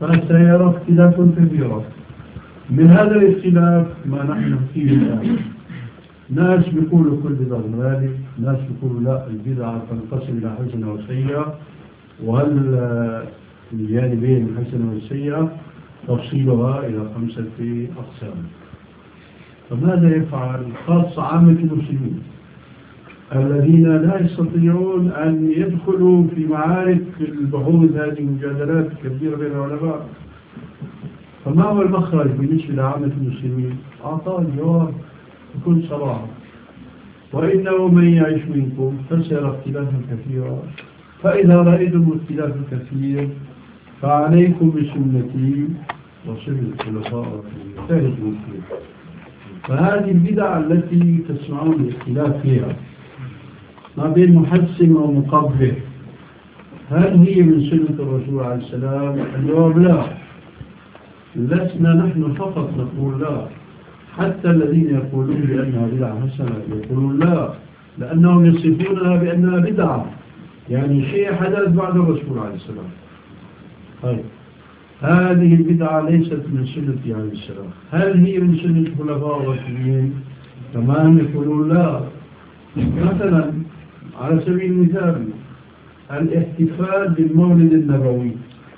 فسيرى اختلاف كثيرا. من هذا الاختلاف ما نحن فيه الآن، ناس بيقولوا كل بدعة ضلالة، ناس بيقولوا لا البدعة تنقسم إلى حسنة وسيئة، وهل الجانبين الحسنة والسيئة تفصيلها إلى 5 أقسام. فماذا يفعل خاصة عامة المسلمين الذين لا يستطيعون أن يدخلوا في معارك البحوث هذه المجادلات الكبيرة بين العلماء؟ فما هو المخرج بالنسبة لعامة المسلمين؟ أعطاه الجواب بكل صراحة: وإنه من يعيش منكم فسيرى اختلافا كثيرا، فإذا رأيتم اختلافا كثير فعليكم بسنتي وسنة الخلفاء الراشدين. فهذه البدع التي تسمعون الاختلاف فيها ما بين محسن ومقبح، هل هي من سنة الرسول عليه السلام؟ الجواب لا. لسنا نحن فقط نقول لا، حتى الذين يقولون بأنها بدعة حسنة يقولون لا، لأنهم يصفونها بأنها بدعة، يعني شيء حدث بعد الرسول عليه السلام. طيب هذه البدعة ليست من سنة عليه السلام، هل هي من سنة الخلفاء الراشدين؟ كمان يقولون لا. مثلا على سبيل المثال الاحتفال بالمولد النبوي،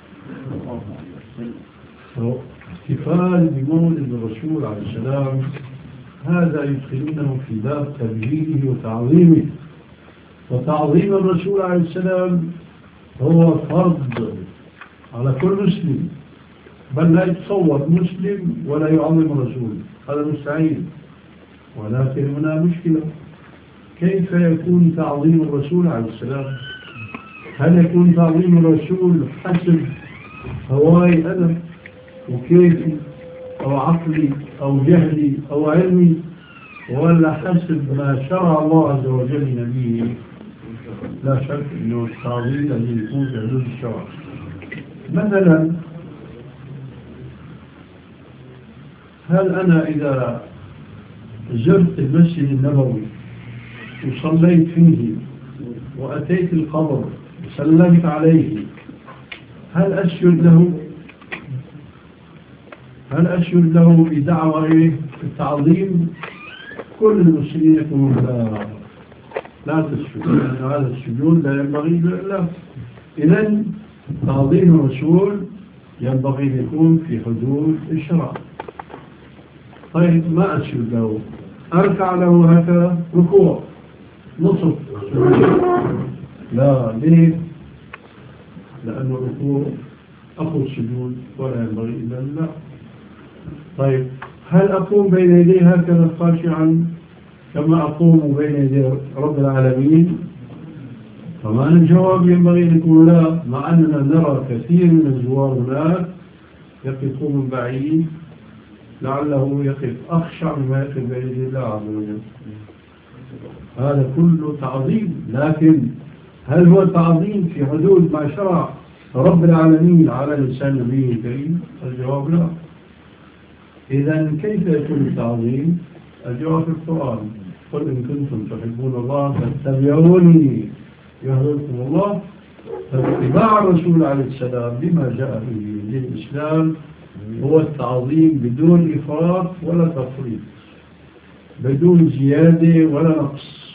احتفال بمولد الرسول عليه السلام، هذا يدخلونه في باب تبجيله وتعظيمه. وتعظيم الرسول عليه السلام هو فرض على كل مسلم، بل لا يتصور مسلم ولا يعظم الرسول، هذا مستحيل. ولكن هنا مشكلة: كيف يكون تعظيم الرسول عليه السلام؟ هل يكون تعظيم الرسول حسب هواي أنا وكيفي أو عقلي أو جهلي أو علمي، ولا حسب ما شرع الله عز وجل لنبيه؟ لا شك أنه التعظيم الذي يكون في حدود الشرع. مثلا هل أنا إذا زرت المسجد النبوي وصليت فيه وأتيت القبر وسلمت عليه، هل أسجد له؟ هل أسجد له بدعوة التعظيم؟ كل المسلمين يقولون لا، لا تسجد، لأن هذا السجود لا ينبغي له. إذن تعظيم الرسول ينبغي أن يكون في حدود الشرع. طيب ما أسجد له، أركع له هكذا ركوع نصف، لا. ليه؟ لأن الركوع أخو السجود ولا ينبغي إلا الله. طيب هل أقوم بين يديه هكذا خاشعا كما أقوم بين يدي رب العالمين؟ طبعا الجواب ينبغي أن يكون لا، مع أننا نرى كثير من الزوار هناك يقفون من بعيد لعله يقف أخشع مما يقف بين يدي الله عز وجل. هذا كله تعظيم، لكن هل هو تعظيم في حدود ما شرع رب العالمين على لسان نبيه الكريم؟ الجواب لا. إذا كيف يكون التعظيم؟ الجواب في القرآن: قل إن كنتم تحبون الله فاتبعوني يحببكم الله. فاتباع الرسول عليه السلام بما جاء به للإسلام هو التعظيم بدون إفراط ولا تفريط، بدون زيادة ولا نقص.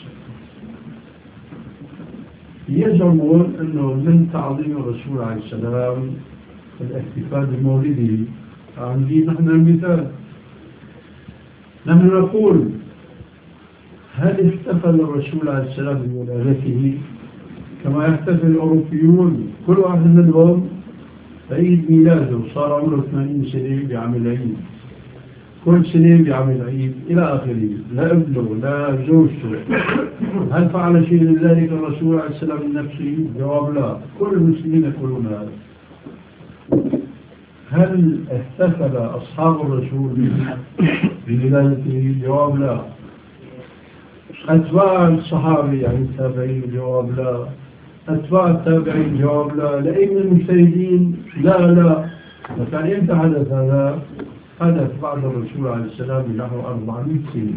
يزعمون أنه من تعظيم الرسول عليه السلام الاحتفال بمولده. عندي نحن المثال، نحن نقول: هل احتفل الرسول عليه السلام بولادته كما يحتفل الأوروبيون؟ كل واحد منهم عيد ميلاده صار عمره 80 سنة بيعمل عيد، كل سنة بيعمل عيد إلى آخره، لا ابنه لا زوجته. هل فعل شيء لذلك الرسول عليه السلام من نفسه؟ جواب لا. كل المسلمين يقولون هذا. هل احتفل أصحاب الرسول بولادته؟ جواب لا. أتباع الصحابة يعني التابعين؟ جواب لا. أتباع التابعين؟ جواب لا. لأئمة المجتهدين؟ لا. فكان إمتى حدث هذا؟ حدث بعد الرسول عليه السلام بنحو 400 سنة.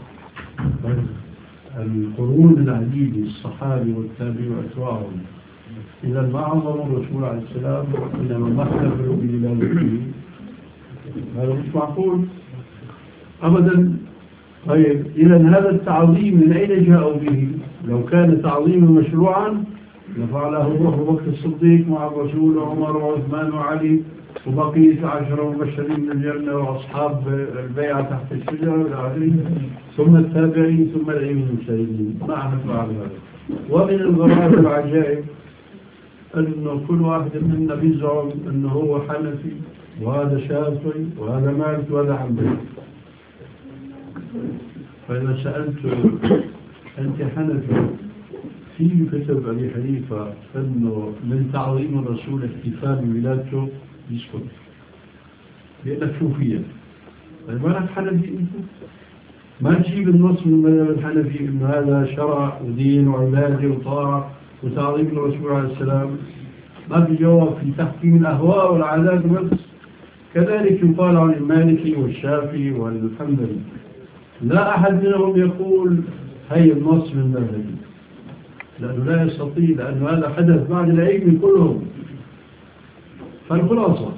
القرون العديدة الصحابة والتابعين وأتباعهم إذا ما عظم الرسول عليه السلام إنما ما احتفلوا بميلاده. هذا مش معقول أبدا. طيب إذا هذا التعظيم من أين جاءوا به؟ لو كان تعظيما مشروعا لفعله أبو بكر الصديق مع الرسول وعمر وعثمان وعلي وبقية 10 مبشرين بالجنة وأصحاب البيعة تحت الشجرة إلى آخره، ثم التابعين ثم الأئمة المجتهدين. ما أحد فعل هذا. ومن الغرائب العجائب أنه كل واحد منا بيزعم أنه هو حنفي وهذا شافعي وهذا مالك وهذا حنبلي. فإذا سألت أنت حنفي، في كتب أبي حنيفة أنه من تعظيم الرسول احتفال بولادته، يسكت لأنك شوفية. ما لك حنفي أنت؟ ما تجيب النص من المذهب الحنفي أن هذا شرع ودين وعبادة وطاعة وتعظيم الرسول عليه السلام. ما في جواب، في تحكيم الأهواء والعادات بس. كذلك يقال عن المالكي والشافعي والحنبلي، لا أحد منهم يقول هي النص من مذهبي، لأنه لا يستطيع، لأنه هذا حدث بعد العلم كلهم. فالخلاصة،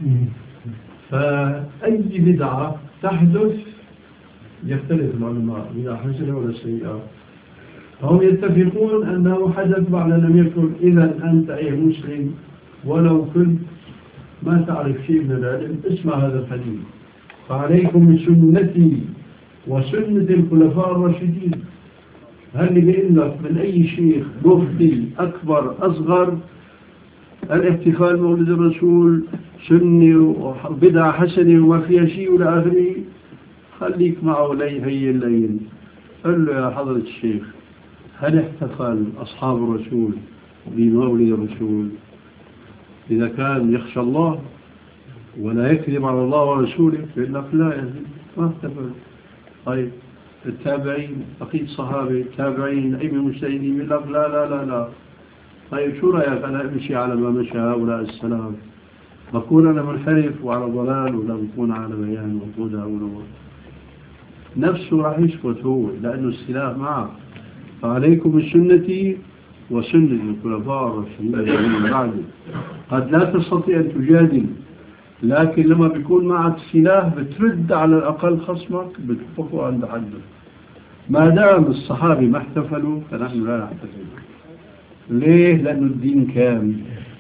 فأي بدعة تحدث يختلف العلماء بدعة حسنة ولا سيئة. هم يتفقون أنه حدث بعد لم يكن. إذا أنت أي مسلم ولو كنت ما تعرف شيء من العلم اسمع هذا الحديث: فعليكم بسنتي وسنة الخلفاء الراشدين. هل بيقول لك من أي شيخ مفتي أكبر أصغر الاحتفال بمولد الرسول سني وبدعة حسنة وما فيها شيء ولا آخره؟ خليك معه هي الليل، قل له يا حضرة الشيخ، هل احتفل أصحاب الرسول بمولد الرسول؟ إذا كان يخشى الله ولا يكذب على الله ورسوله فإن لك لا يزيد ما احتفل. طيب التابعين، بقية الصحابة التابعين أئمة المجتهدين يقول لك لا لا لا لا. طيب شو رأيك أنا أمشي على ما مشى هؤلاء السلام؟ بكون أنا منحرف وعلى ضلال ولا بكون على بيان وهدى ونور؟ نفسه راح يسكت هو، لأنه السلاح معه. فعليكم بالسنة وسنة الخلفاء الراشدين من بعد. قد لا تستطيع أن تجادل، لكن لما بيكون معك سلاح بترد على الأقل خصمك، بتوقفه عند حده. ما دام الصحابة ما احتفلوا فنحن لا نحتفل. ليه؟ لأنه الدين كامل.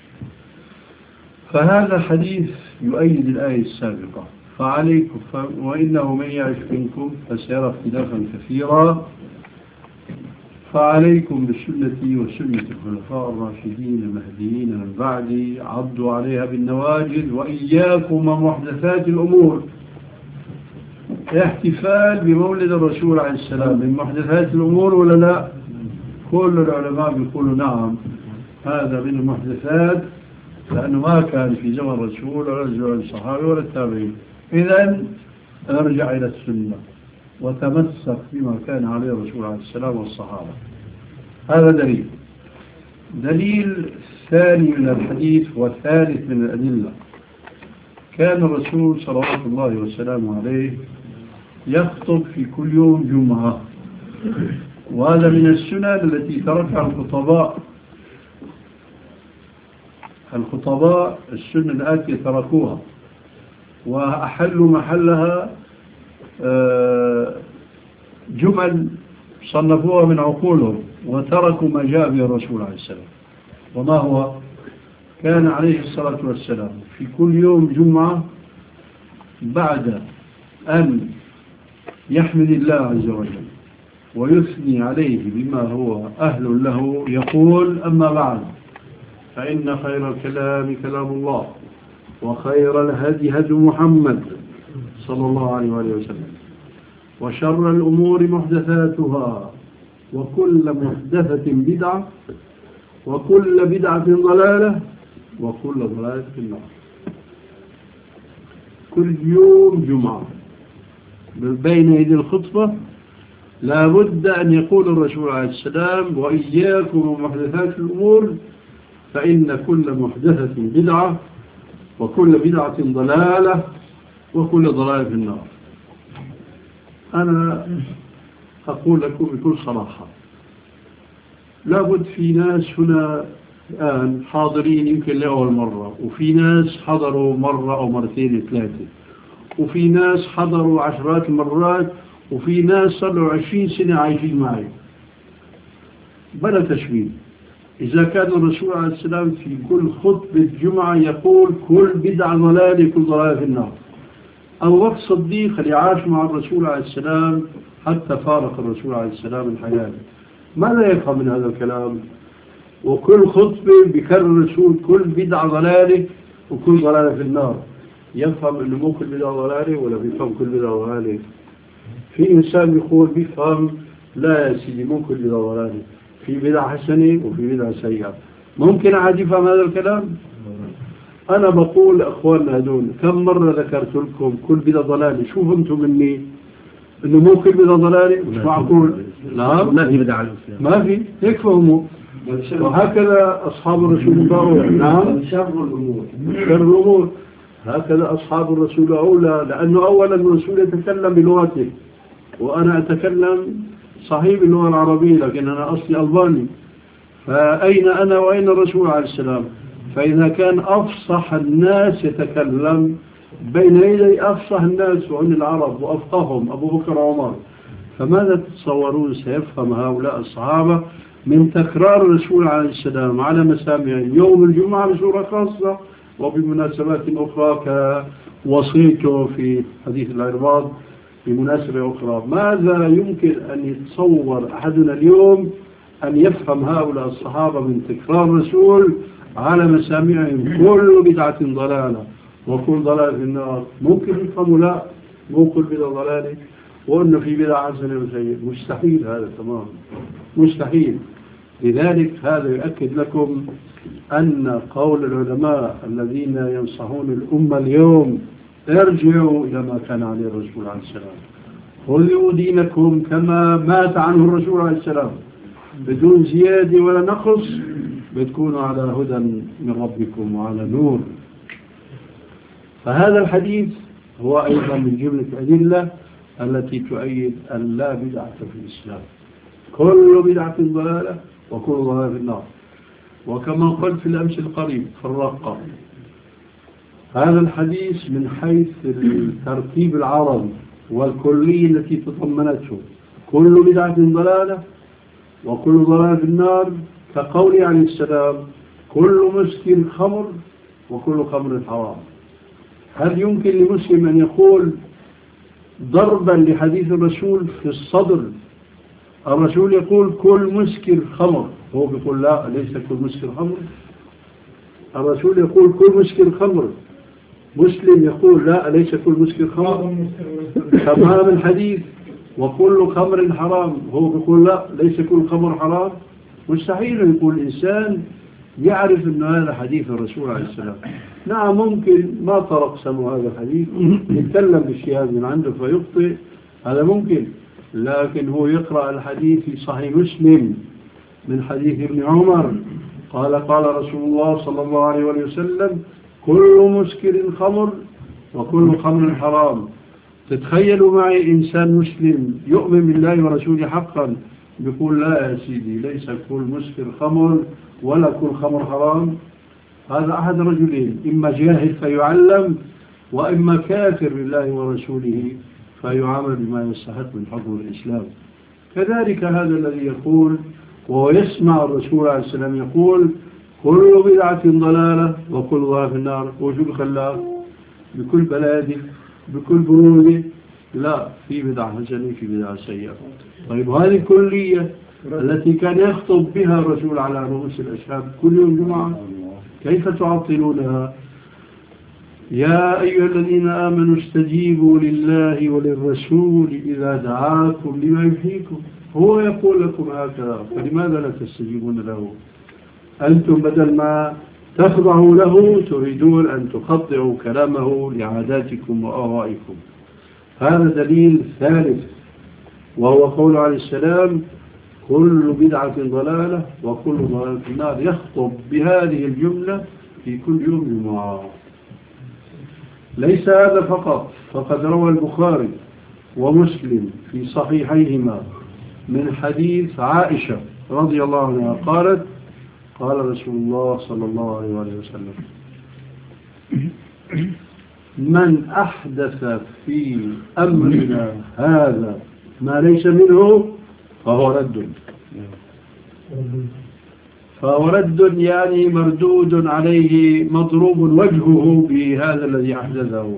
فهذا الحديث يؤيد الآية السابقة: فعليكم وإنه من يعش منكم فسيرى اختلافا كثيرا فعليكم بسنتي وسنة الخلفاء الراشدين المهديين من بعدي عضوا عليها بالنواجذ وإياكم ومحدثات الأمور. احتفال بمولد الرسول عليه السلام من محدثات الأمور ولا لا؟ كل العلماء بيقولوا نعم، هذا من المحدثات، لأنه ما كان في زمن الرسول ولا زمن الصحابة ولا التابعين. إذن نرجع إلى السنة وتمسك بما كان عليه الرسول عليه السلام والصحابة. هذا دليل ثاني من الحديث والثالث من الأدلة: كان الرسول صلوات الله وسلامه عليه يخطب في كل يوم جمعة، وهذا من السنن التي تركها الخطباء السنة الآتية تركوها وأحلوا محلها جمل صنفوها من عقولهم وتركوا ما جاء به الرسول عليه السلام. وما هو؟ كان عليه الصلاة والسلام في كل يوم جمعة بعد أن يحمد الله عز وجل ويثني عليه بما هو أهل له يقول: أما بعد، فإن خير الكلام كلام الله، وخير الهدي هدي محمد صلى الله عليه وسلم، وشر الأمور محدثاتها، وكل محدثة بدعة، وكل بدعة ضلالة، وكل ضلالة في النار. كل يوم جمعة بين يدي الخطبة لا بد أن يقول الرسول عليه السلام: وإياكم ومحدثات الأمور فإن كل محدثة بدعة، وكل بدعة ضلالة، وكل ضلالة في النار. أنا أقول لكم بكل صراحة، لابد في ناس هنا الآن حاضرين يمكن لأول مرة، وفي ناس حضروا مرة أو مرتين ثلاثة، وفي ناس حضروا عشرات المرات، وفي ناس صاروا 20 سنة عايشين معي بلا تشبيه. إذا كان الرسول عليه السلام في كل خطبة جمعة يقول كل بدعة ضلالة كل ضلالة في النار، أبو بكر الصديق اللي عاش مع الرسول عليه السلام حتى فارق الرسول عليه السلام الحياة، ماذا يفهم من هذا الكلام؟ وكل خطبة بكرر الرسول كل بدعة ضلالة وكل ضلالة في النار، يفهم أنه مو كل بدعة ضلالة ولا بيفهم كل بدعة ضلالة؟ في إنسان يقول بيفهم لا يا سيدي مو كل بدعة ضلالة، في بدعة حسنة وفي بدعة سيئة. ممكن أحد يفهم هذا الكلام؟ أنا بقول أخواننا هدول كم مرة ذكرت لكم كل بدعة ضلالة، شو فهمتوا مني؟ إنه مو كل بدعة ضلالة؟ مش معقول. نعم ما في بدعة الإسلام، ما في هيك فهموا. وهكذا أصحاب الرسول قالوا. نعم شر الأمور هكذا أصحاب الرسول أولى، لأنه أولا الرسول يتكلم بلغته وأنا أتكلم صحيح باللغة العربية، لكن أنا أصلي ألباني، فأين أنا وأين الرسول عليه السلام؟ فإذا كان أفصح الناس يتكلم بين يدي أفصح الناس وعن العرب وأفقههم أبو بكر وعمر، فماذا تتصورون سيفهم هؤلاء الصحابة من تكرار الرسول عليه السلام على مسامع يوم الجمعة بصورة خاصة وبمناسبات أخرى كوصيته في حديث العرباض بمناسبة أخرى؟ ماذا يمكن أن يتصور أحدنا اليوم أن يفهم هؤلاء الصحابة من تكرار الرسول على مسامعهم كل بدعة ضلالة وكل ضلالة في النار؟ ممكن يفهموا لا مو كل بدعة ضلالة وأنه في بدعة حسنة وسيئة؟ مستحيل، هذا تمام مستحيل. لذلك هذا يؤكد لكم أن قول العلماء الذين ينصحون الأمة اليوم ارجعوا إلى ما كان عليه الرسول عليه السلام، خذوا دينكم كما مات عنه الرسول عليه السلام بدون زيادة ولا نقص، بتكونوا على هدى من ربكم وعلى نور. فهذا الحديث هو أيضا من جملة الأدلة التي تؤيد أن لا بدعة في الإسلام، كل بدعة ضلالة وكل ضلالة في النار. وكما قلت في الأمس القريب في الرقة، هذا الحديث من حيث الترتيب العربي والكلية التي تضمنته كل بدعة ضلالة وكل ضلالة في النار، كقول عليه السلام كل مسكر خمر وكل خمر حرام. هل يمكن لمسلم أن يقول ضربا لحديث الرسول في الصدر الرسول يقول كل مسكر خمر، هو بيقول لا ليس كل مسكر خمر؟ الرسول يقول كل مسكر خمر، مسلم يقول لا ليس كل مسكر خمر. تمام الحديث وكل خمر حرام، هو بيقول لا ليس كل خمر حرام. مستحيل يقول إنسان يعرف أن هذا حديث الرسول عليه السلام. نعم ممكن ما طرق سمو هذا الحديث يتكلم بالشيء من عنده فيخطئ، هذا ممكن، لكن هو يقرأ الحديث في صحيح مسلم من حديث ابن عمر قال قال رسول الله صلى الله عليه وسلم كل مسكر خمر وكل خمر حرام. تتخيلوا معي إنسان مسلم يؤمن بالله ورسوله حقا بيقول لا يا سيدي ليس كل مسكر خمر ولا كل خمر حرام؟ هذا أحد رجلين، إما جاهل فيعلم وإما كافر بالله ورسوله فيعامل بما يستحق من حكم الإسلام. كذلك هذا الذي يقول وهو يسمع الرسول عليه السلام يقول كل بدعة ضلالة وكل ضلالة في النار، وشو خلاه بكل بلادة بكل برودة؟ لا، في بدعة حسنة في بدعة سيئة. طيب هذه الكلية التي كان يخطب بها الرسول على رؤوس الأشهاد كل يوم جمعة كيف تعطلونها؟ يا أيها الذين آمنوا استجيبوا لله وللرسول إذا دعاكم لما يحييكم، هو يقول لكم هكذا، فلماذا لا تستجيبون له؟ أنتم بدل ما تخضعوا له تريدون أن تخضعوا كلامه لعاداتكم وآرائكم. هذا دليل ثالث وهو قول عليه السلام كل بدعة ضلالة وكل ضلالة في النار، يخطب بهذه الجملة في كل يوم جمعة. ليس هذا فقط، فقد روى البخاري ومسلم في صحيحيهما من حديث عائشة رضي الله عنها قالت قال رسول الله صلى الله عليه وسلم: من أحدث في أمرنا هذا ما ليس منه فهو رد. فهو رد يعني مردود عليه، مضروب وجهه بهذا الذي أحدثه.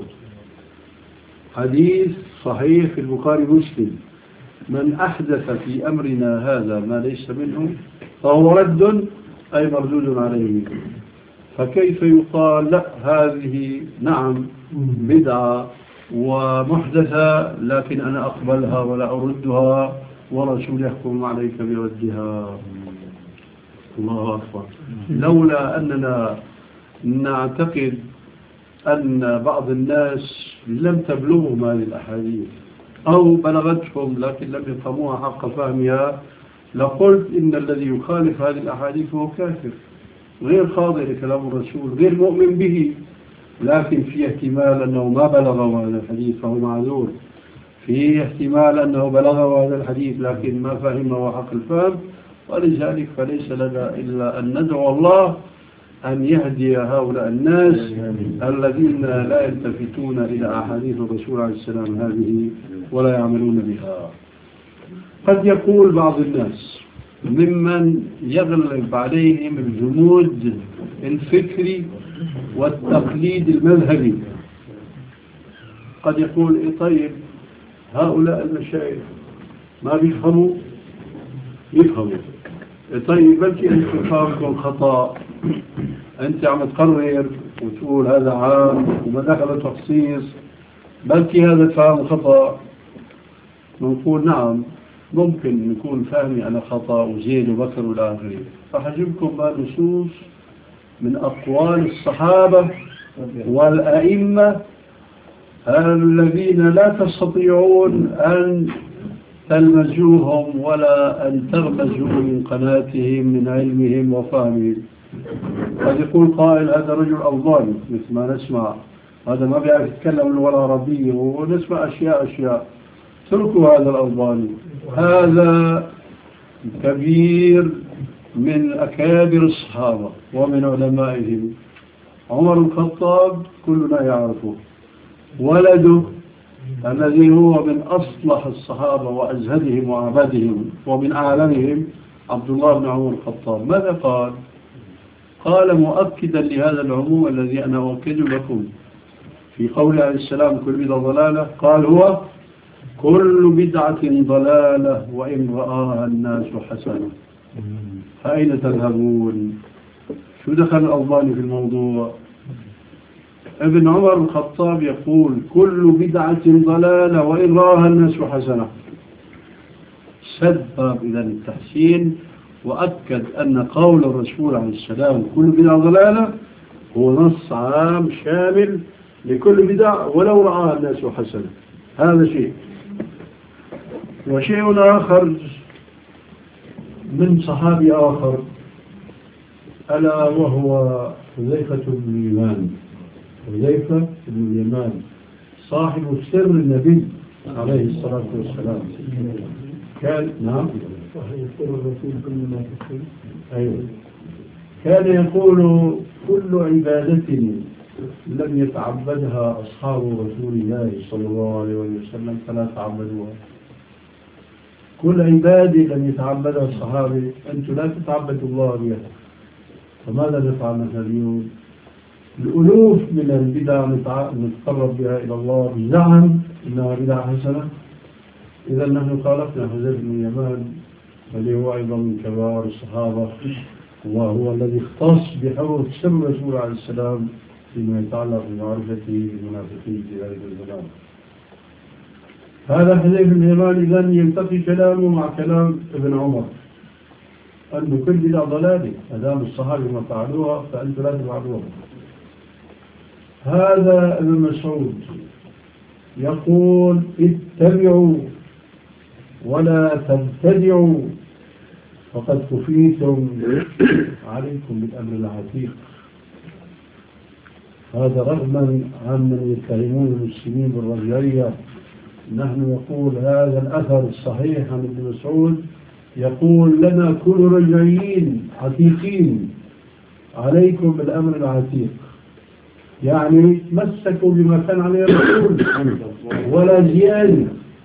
حديث صحيح في البخاري ومسلم: من أحدث في أمرنا هذا ما ليس منه فهو رد، أي مردود عليه. فكيف يقال لا هذه نعم بدعة ومحدثة لكن أنا أقبلها ولا أردها ورسول يحكم عليك بردها؟ الله أكبر. لولا أننا نعتقد أن بعض الناس لم تبلغهم هذه الأحاديث أو بلغتهم لكن لم يفهموها حق فهمها لقلت إن الذي يخالف هذه الأحاديث هو كافر غير خاضع لكلام الرسول غير مؤمن به. لكن في احتمال أنه ما بلغه هذا الحديث فهو معذور، في احتمال أنه بلغه هذا الحديث لكن ما فهمه حق الفهم. ولذلك فليس لنا إلا أن ندعو الله أن يهدي هؤلاء الناس الذين لا يلتفتون إلى أحاديث الرسول عليه السلام هذه ولا يعملون بها. قد يقول بعض الناس ممن يغلب عليهم الجمود الفكري والتقليد المذهبي، قد يقول إيه طيب هؤلاء المشايخ ما بيفهموا؟ يفهموا. إيه طيب بلكي أنت فهمكم خطأ، أنت عم تقرر وتقول هذا عام وما دخل تخصيص، بلكي هذا فهم خطأ. نقول نعم ممكن يكون فهمي أنا خطأ وزيد وبكر والآخر، فحجبكم بنصوص من أقوال الصحابة والأئمة الذين لا تستطيعون أن تلمزوهم ولا أن تغمزوا من قناتهم من علمهم وفهمهم. قد يقول قائل هذا رجل أوضاني مثل ما نسمع، هذا ما بيعرف يتكلم اللغة العربية ونسمع أشياء. اتركوا هذا الأوضاني، هذا كبير من أكابر الصحابة ومن علمائهم. عمر الخطاب كلنا يعرفه، ولده الذي هو من أصلح الصحابة وأزهدهم وعبدهم ومن أعلمهم عبد الله بن عمر الخطاب. ماذا قال؟ قال مؤكدا لهذا العموم الذي أنا أؤكد لكم في قوله عليه السلام كل بدعة ضلالة، قال هو كل بدعة ضلالة وإن رآها الناس حسنة. فأين تذهبون؟ شو دخل الألباني في الموضوع؟ ابن عمر الخطاب يقول كل بدعة ضلالة وإن رآها الناس حسنة. سبب إلى التحسين وأكد أن قول الرسول عليه السلام كل بدعة ضلالة هو نص عام شامل لكل بدعة ولو رآها الناس حسنة. هذا شيء. وشيء آخر من صحابي آخر ألا وهو حذيفة بن اليمان. حذيفة بن اليمان صاحب سر النبي عليه الصلاة والسلام كان أيوة. كان يقول كل عبادة لم يتعبدها أصحاب رسول الله صلى الله عليه وسلم فلا تعبدوها. كل عبادة لم يتعبدها الصحابة أنتم لا تتعبدوا الله بها. فماذا نفعل مثلا اليوم؟ الألوف من البدع نتقرب بها إلى الله بزعم إنها بدعة حسنة. إذا نحن خالفنا حذيفة بن اليمان الذي هو أيضا من كبار الصحابة وهو الذي اختص بحفظ سر الرسول عليه السلام فيما يتعلق بمعرفته بالمنافقين في ذلك الزمان. هذا حذيفة بن اليمان إذن يلتقي كلامه مع كلام ابن عمر أنه كل بدعة ضلالة أدام الصحابة ما فعلوها فأنتم لا تفعلوها. هذا ابن مسعود يقول اتبعوا ولا تبتدعوا فقد كفيتم عليكم بالأمر العتيق. هذا رغما عمن يتهمون المسلمين بالرجعية. نحن نقول هذا الأثر الصحيح عن ابن مسعود يقول لنا كونوا رجعيين عتيقين، عليكم بالأمر العتيق، يعني مسكوا بما كان عليه الرسول ولا زيادة،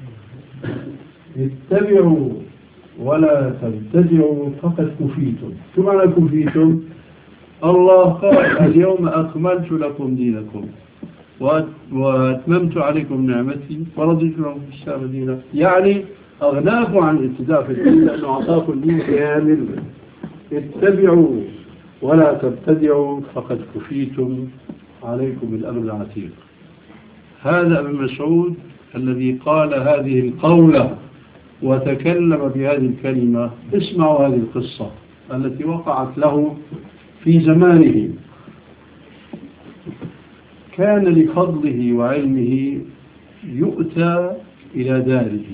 اتبعوا ولا تبتدعوا فقد كفيتم. شو معنى كفيتم؟ الله قال اليوم أكملت لكم دينكم وأتممت عليكم نعمتي ورضيت لكم الإسلام دينا، يعني أغناكم عن الابتداء في الدين لأنه أعطاكم الدين كامل. اتبعوا ولا تبتدعوا فقد كفيتم، عليكم بالأمر العتيق. هذا ابن مسعود الذي قال هذه القولة وتكلم بهذه الكلمة. اسمعوا هذه القصة التي وقعت له في زمانه. كان لفضله وعلمه يؤتى إلى داره،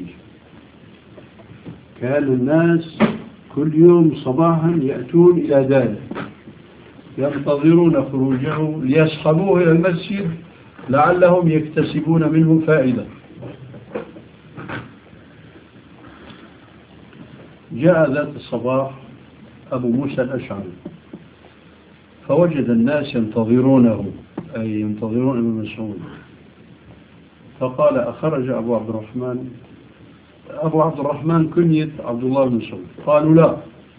كان الناس كل يوم صباحا يأتون إلى داره ينتظرون خروجه ليصحبوه إلى المسجد لعلهم يكتسبون منه فائدة. جاء ذات الصباح أبو موسى الأشعري فوجد الناس ينتظرونه، أي ينتظرون ابن مسعود، فقال أخرج أبو عبد الرحمن؟ أبو عبد الرحمن كنية عبد الله بن مسعود. قالوا لا.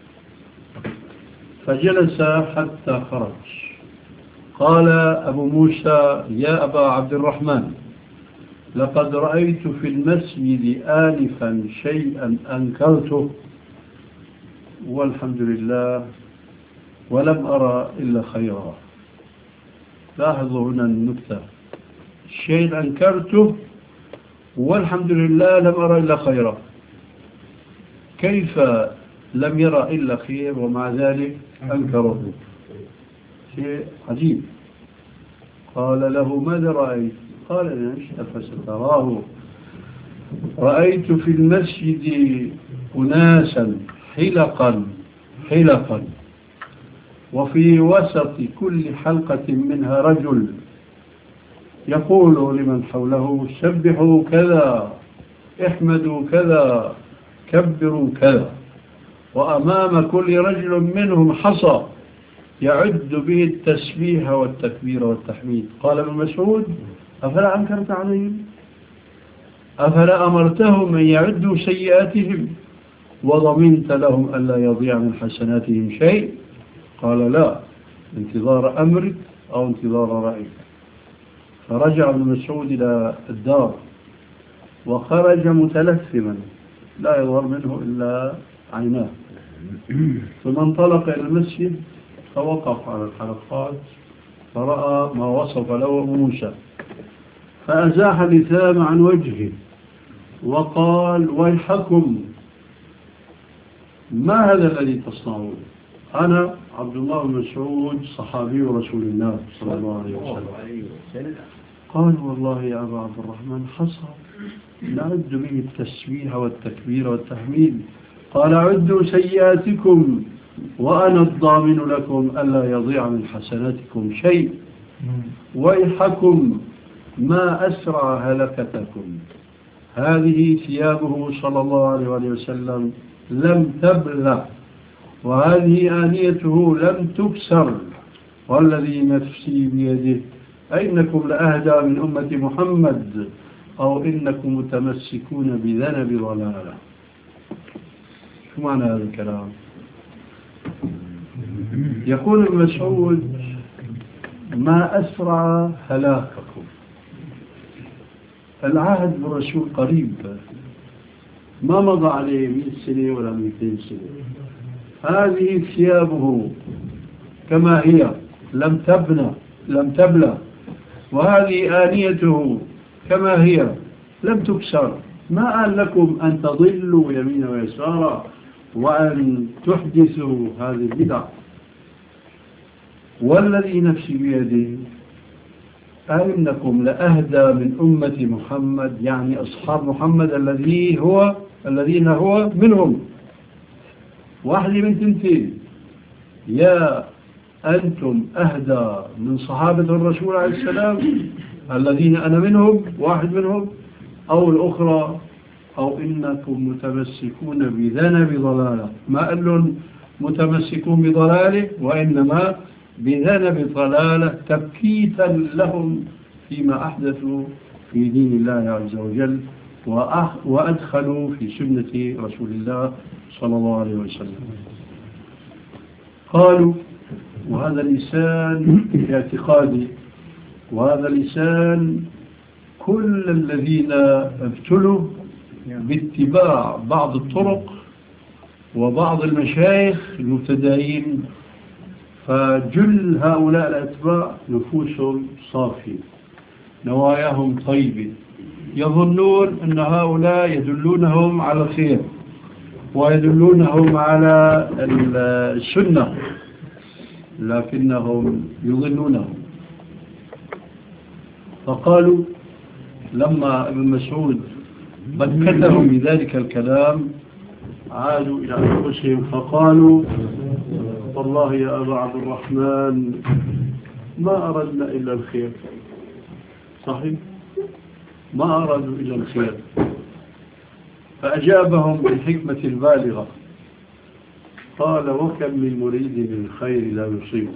فجلس حتى خرج. قال أبو موسى يا أبا عبد الرحمن لقد رأيت في المسجد آنفا شيئا أنكرته والحمد لله ولم أرى إلا خيرا. لاحظوا هنا النكتة، شيء أنكرته والحمد لله لم أرى إلا خيرا. كيف لم يرى إلا خير ومع ذلك أنكره؟ شيء عجيب. قال له ماذا رأيت؟ قال إن شئت فستراه. رأيت في المسجد أناسا حلقا وفي وسط كل حلقة منها رجل يقول لمن حوله سبحوا كذا، احمدوا كذا، كبروا كذا، وأمام كل رجل منهم حصى يعد به التسبيح والتكبير والتحميد. قال ابن مسعود أفلا أنكرت عليهم؟ أفلا أمرتهم أن يعدوا سيئاتهم وضمنت لهم ألا يضيع من حسناتهم شيء؟ قال لا، انتظار أمرك أو انتظار رأيك. فرجع ابن مسعود إلى الدار وخرج متلثما لا يظهر منه إلا عيناه، ثم انطلق إلى المسجد فوقف على الحلقات فرأى ما وصف له موسى فأزاح اللثام عن وجهه وقال ويحكم، ما هذا الذي تصنعون؟ أنا عبد الله بن مسعود صحابي رسول الله صلى الله عليه وسلم. قال والله يا أبا عبد الرحمن حصى نعد به التسبيح والتكبير والتحميد. قال عدوا سيئاتكم وأنا الضامن لكم ألا يضيع من حسناتكم شيء. ويحكم ما أسرع هلكتكم. هذه ثيابه صلى الله عليه وسلم لم تبلى وهذه آنيته لم تكسر والذي نفسي بيده أئنكم لأهدى من أمة محمد أو إنكم متمسكون بذنب ضلالة. شو معنى هذا الكلام؟ يقول ابن مسعود ما أسرع هلاككم. العهد بالرسول قريب، ما مضى عليه 100 سنة ولا 200 سنة. هذه ثيابه كما هي لم تبلى وهذه آنيته كما هي لم تكسر. ما قال لكم أن تضلوا يمين ويسارا وأن تحدثوا هذه البدع. والذي نفسي بيده أئنكم لأهدى من أمة محمد، يعني أصحاب محمد الذين هو منهم. واحد من تنتين، يا أنتم أهدى من صحابة الرسول عليه السلام الذين أنا منهم واحد منهم، أو الأخرى أو إنكم متمسكون بذنب ضلالة. ما قال لهم متمسكون بضلاله، وإنما بذنب ضلالة تبكيتا لهم فيما أحدثوا في دين الله عز وجل وأدخلوا في سنة رسول الله صلى الله عليه وسلم. قالوا وهذا الإنسان باعتقادي، وهذا الإنسان كل الذين ابتلوا باتباع بعض الطرق وبعض المشايخ المبتدئين، فجل هؤلاء الأتباع نفوسهم صافية، نواياهم طيبة، يظنون أن هؤلاء يدلونهم على الخير ويدلونهم على السنة، لكنهم يضلونهم. فقالوا لما ابن مسعود بكتهم بذلك الكلام عادوا إلى أنفسهم فقالوا والله يا أبا عبد الرحمن ما أردنا إلا الخير. صحيح، ما أرادوا إلا الخير. فأجابهم بالحكمة البالغة قال وكم من مريد للخير لا يصيبه،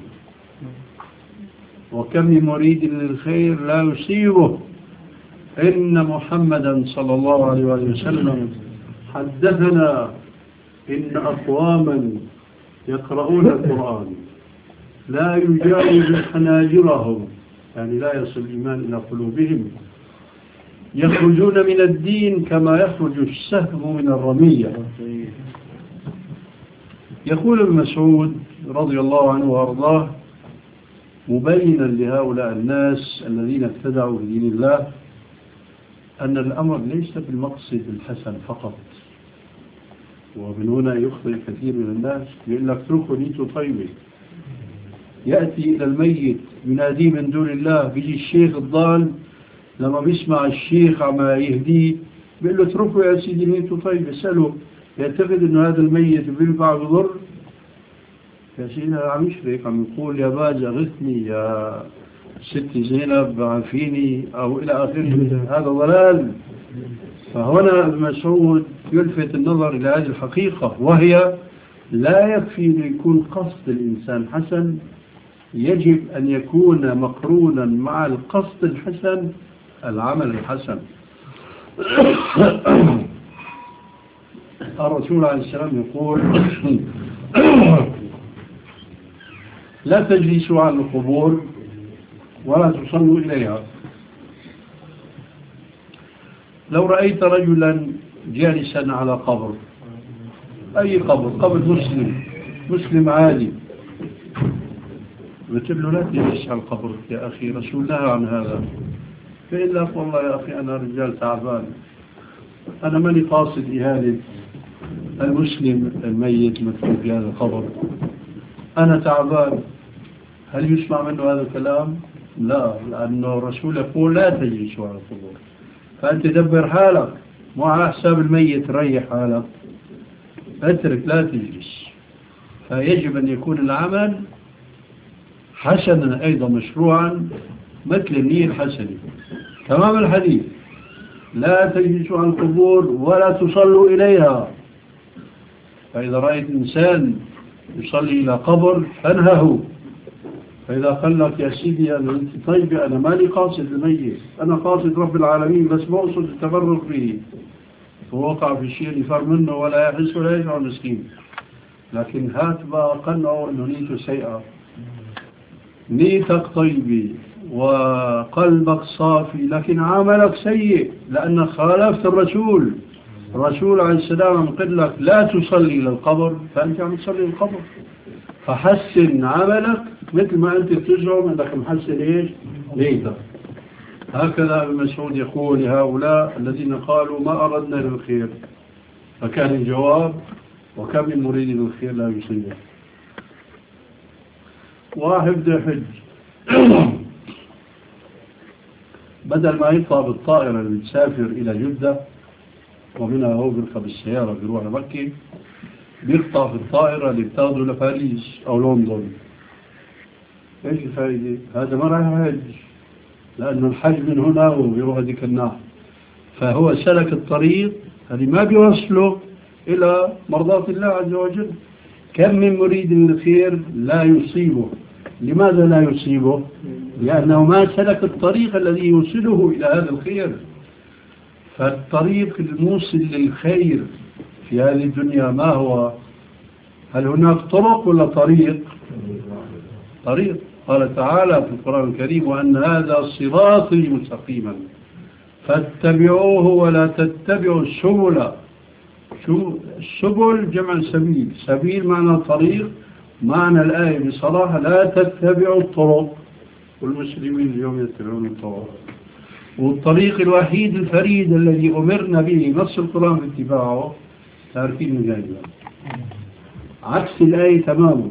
وكم من مريد للخير لا يصيبه، إن محمدا صلى الله عليه وسلم حدثنا إن أقواما يقرؤون القرآن لا يجاوز حناجرهم، يعني لا يصل الإيمان إلى قلوبهم، يخرجون من الدين كما يخرج السهم من الرمية. يقول ابن مسعود رضي الله عنه وأرضاه مبينا لهؤلاء الناس الذين ابتدعوا في دين الله أن الأمر ليس بالمقصد الحسن فقط. ومن هنا يخطئ كثير من الناس يقول لك اتركوا نيته طيبة، يأتي إلى الميت يناديه من دون الله، بيجي الشيخ الضال لما بيسمع الشيخ عما يهديه بيقول له اتركوا يا سيدي نيته طيبة، اسأله يعتقد أنه هذا الميت بينفع بضر. يا سيدي عم يشرك، عم يقول يا باجة غثني، يا ستي زينب عافيني، أو إلى آخره. هذا ضلال. فهنا ابن مسعود يلفت النظر إلى هذه الحقيقة، وهي لا يكفي أن يكون قصد الإنسان حسن، يجب أن يكون مقرونا مع القصد الحسن العمل الحسن. الرسول عليه السلام يقول لا تجلسوا على القبور ولا تصلوا إليها. لو رأيت رجلا جالسا على قبر، أي قبر، قبر مسلم عادي، قلت له لا تجلس على القبر يا أخي، رسول نهى عن هذا. فإن لك والله يا أخي أنا رجال تعبان، أنا ماني قاصد إهانة المسلم الميت مدفون في هذا القبر، أنا تعبان. هل يسمع منه هذا الكلام؟ لا، لأنه الرسول يقول لا تجلسوا على القبور. فأنت دبر حالك، مو على حساب الميت، ريح حالك، اترك، لا تجلس. فيجب أن يكون العمل حسنا أيضا مشروعا مثل النية الحسنة. تمام الحديث لا تجلسوا على القبور ولا تصلوا إليها. فإذا رأيت إنسان يصلي إلى قبر فانهه. فإذا قال لك يا سيدي أنا أنت طيبة، أنا مالي قاصد الميت، أنا قاصد رب العالمين بس بقصد التبرك به، فوقع في الشيء يفر منه ولا يحس ولا يشعر مسكين. لكن هات بقى قنعه أنه نيته سيئة، نيتك طيبة وقلبك صافي لكن عملك سيء لأنك خالفت الرسول. الرسول عليه السلام قال لك لا تصلي إلى القبر، فأنت عم تصلي إلى القبر. فحسن عملك مثل ما أنت تزعم أنك محسن إيش نيتك. هكذا ابن مسعود يقول لهؤلاء الذين قالوا ما أردنا للخير. فكان الجواب وكم من مريد للخير لا يصيبه. واحد بده يحج بدل ما يطلع بالطائرة اللي تسافر إلى جدة ومنها هو بيركب السيارة بيروح لمكة، بيقطع في الطائرة اللي بتاخده لباريس أو لندن. إيش الفائدة؟ هذا ما راح يحج، لأنه الحج من هنا وبيروح هذيك الناحية. فهو سلك الطريق هذه ما بيوصله إلى مرضاة الله عز وجل. كم من مريد للخير لا يصيبه. لماذا لا يصيبه؟ لأنه ما سلك الطريق الذي يوصله إلى هذا الخير. فالطريق الموصل للخير في هذه الدنيا ما هو؟ هل هناك طرق ولا طريق؟ طريق. قال تعالى في القرآن الكريم: وأن هذا صراطي مستقيما فاتبعوه ولا تتبعوا السبل. السبل جمع سبيل. سبيل معنى طريق. معنى الآية بصراحة: لا تتبعوا الطرق. والمسلمين اليوم يتبعون الطرق. والطريق الوحيد الفريد الذي أمرنا به نص القرآن في اتباعه تعرفين الجاهلية، عكس الآية تماما.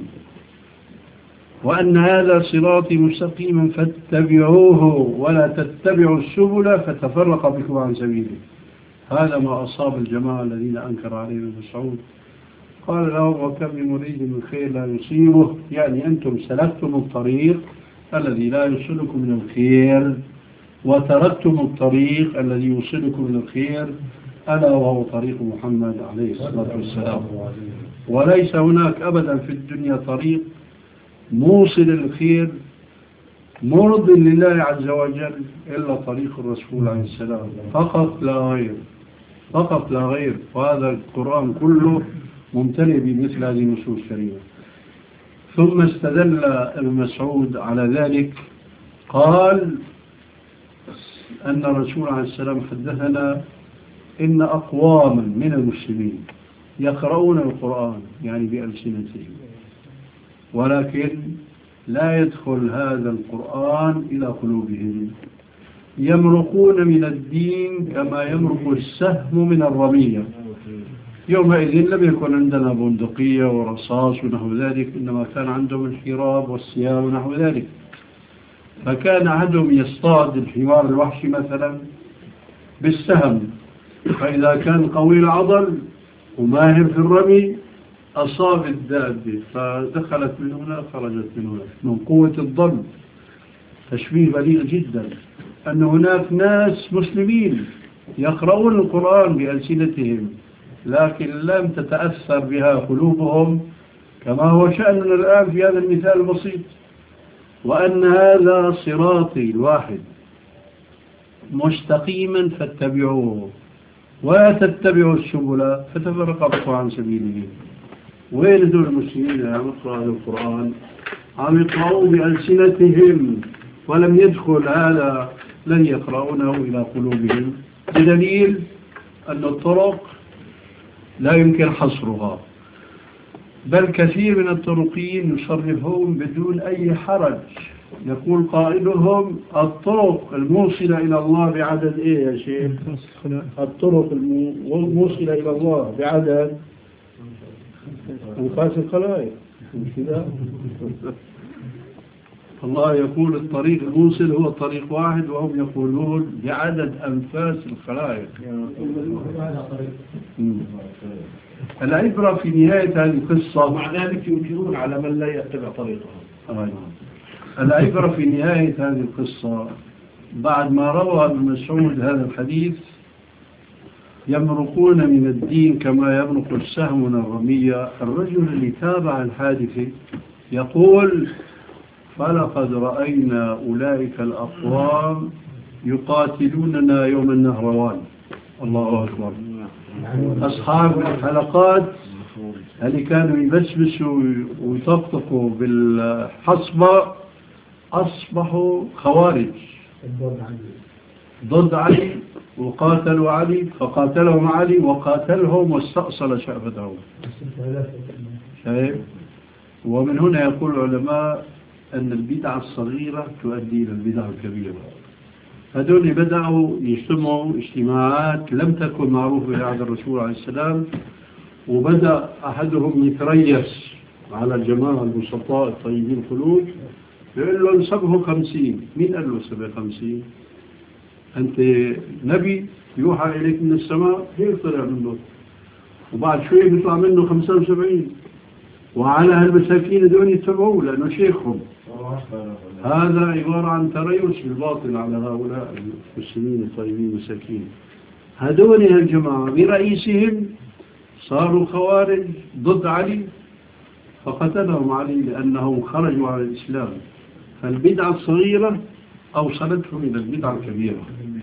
وأن هذا صراطي مستقيما فاتبعوه ولا تتبعوا السبل فتفرق بكم عن سبيله. هذا ما أصاب الجماعة الذين أنكر عليهم ابن مسعود. قال لهم: وكم من مريد من خير لا يصيبه. يعني أنتم سلكتم الطريق الذي لا يوصلكم من الخير وتركتم الطريق الذي يوصلكم من الخير، ألا وهو طريق محمد عليه الصلاة والسلام. وليس هناك أبدا في الدنيا طريق موصل للخير مرض لله عز وجل إلا طريق الرسول عليه السلام، فقط لا غير. فقط لا غير. وهذا القرآن كله ممتلئ بمثل هذه النصوص الكريمة. ثم استدل ابن مسعود على ذلك، قال أن الرسول عليه السلام حدثنا: إن أقواما من المسلمين يقرؤون القرآن يعني بألسنتهم، ولكن لا يدخل هذا القرآن إلى قلوبهم، يمرقون من الدين كما يمرق السهم من الرمية. يومئذ لم يكن عندنا بندقية ورصاص ونحو ذلك، إنما كان عندهم الحراب والسياف ونحو ذلك. فكان أحدهم يصطاد الحمار الوحشي مثلا بالسهم، فإذا كان قوي العضل وماهر في الرمي أصاب الدابة فدخلت من هنا خرجت من هنا من قوة الضرب. تشبيه بليغ جدا أن هناك ناس مسلمين يقرؤون القرآن بألسنتهم لكن لم تتأثر بها قلوبهم، كما هو شأننا الآن في هذا المثال البسيط. وأن هذا صراطي الواحد مستقيما فاتبعوه ولا تتبعوا السبل فتفرق بكم عن سبيله. وين دول المسلمين عم يقرأوا هذا القرآن؟ عم يقرأوا بألسنتهم ولم يدخل هذا لن يقرؤونه إلى قلوبهم، بدليل أن الطرق لا يمكن حصرها، بل كثير من الطرقين يصرفون بدون أي حرج. يقول قائلهم: الطرق الموصلة إلى الله بعدد إيه يا شيخ؟ الطرق الموصلة إلى الله بعدد أنفاس الخلائق. الله يقول الطريق الموصل هو طريق واحد، وهم يقولون بعدد أنفاس الخلائق. العبرة في نهاية هذه القصة، مع ذلك ينكرون على من لا يتبع طريقهم. العبرة في نهاية هذه القصة بعد ما روى ابن مسعود هذا الحديث: يمرقون من الدين كما يمرق السهم من الرمية. الرجل اللي تابع الحادثة يقول: فلقد رأينا أولئك الأقوام يقاتلوننا يوم النهروان. الله أكبر. أصحاب الحلقات اللي كانوا يبسبسوا ويطقطقوا بالحصبة أصبحوا خوارج ضد علي، وقاتلوا علي فقاتلهم علي وقاتلهم واستأصل شأفتهم. شايف؟ ومن هنا يقول العلماء أن البدعة الصغيرة تؤدي إلى البدعة الكبيرة. هذول بدأوا يجتمعوا اجتماعات لم تكن معروفة في عهد الرسول عليه السلام، وبدأ أحدهم يتريس على الجماعة البسطاء الطيبين القلوب، يقول له: سبه 50. مين قال له سبه 50؟ أنت نبي يوحى إليك من السماء؟ هيك طلع منه، وبعد شوي بيطلع منه 75، وعلى هالمساكين دون يتبعوه لأنه شيخهم. هذا عبارة عن تريس بالباطل على هؤلاء المسلمين الطيبين المساكين. هذول الجماعة برئيسهم صاروا خوارج ضد علي، فقتلهم علي لأنهم خرجوا على الإسلام. فالبدعة الصغيرة أوصلتهم إلى البدعة الكبيرة.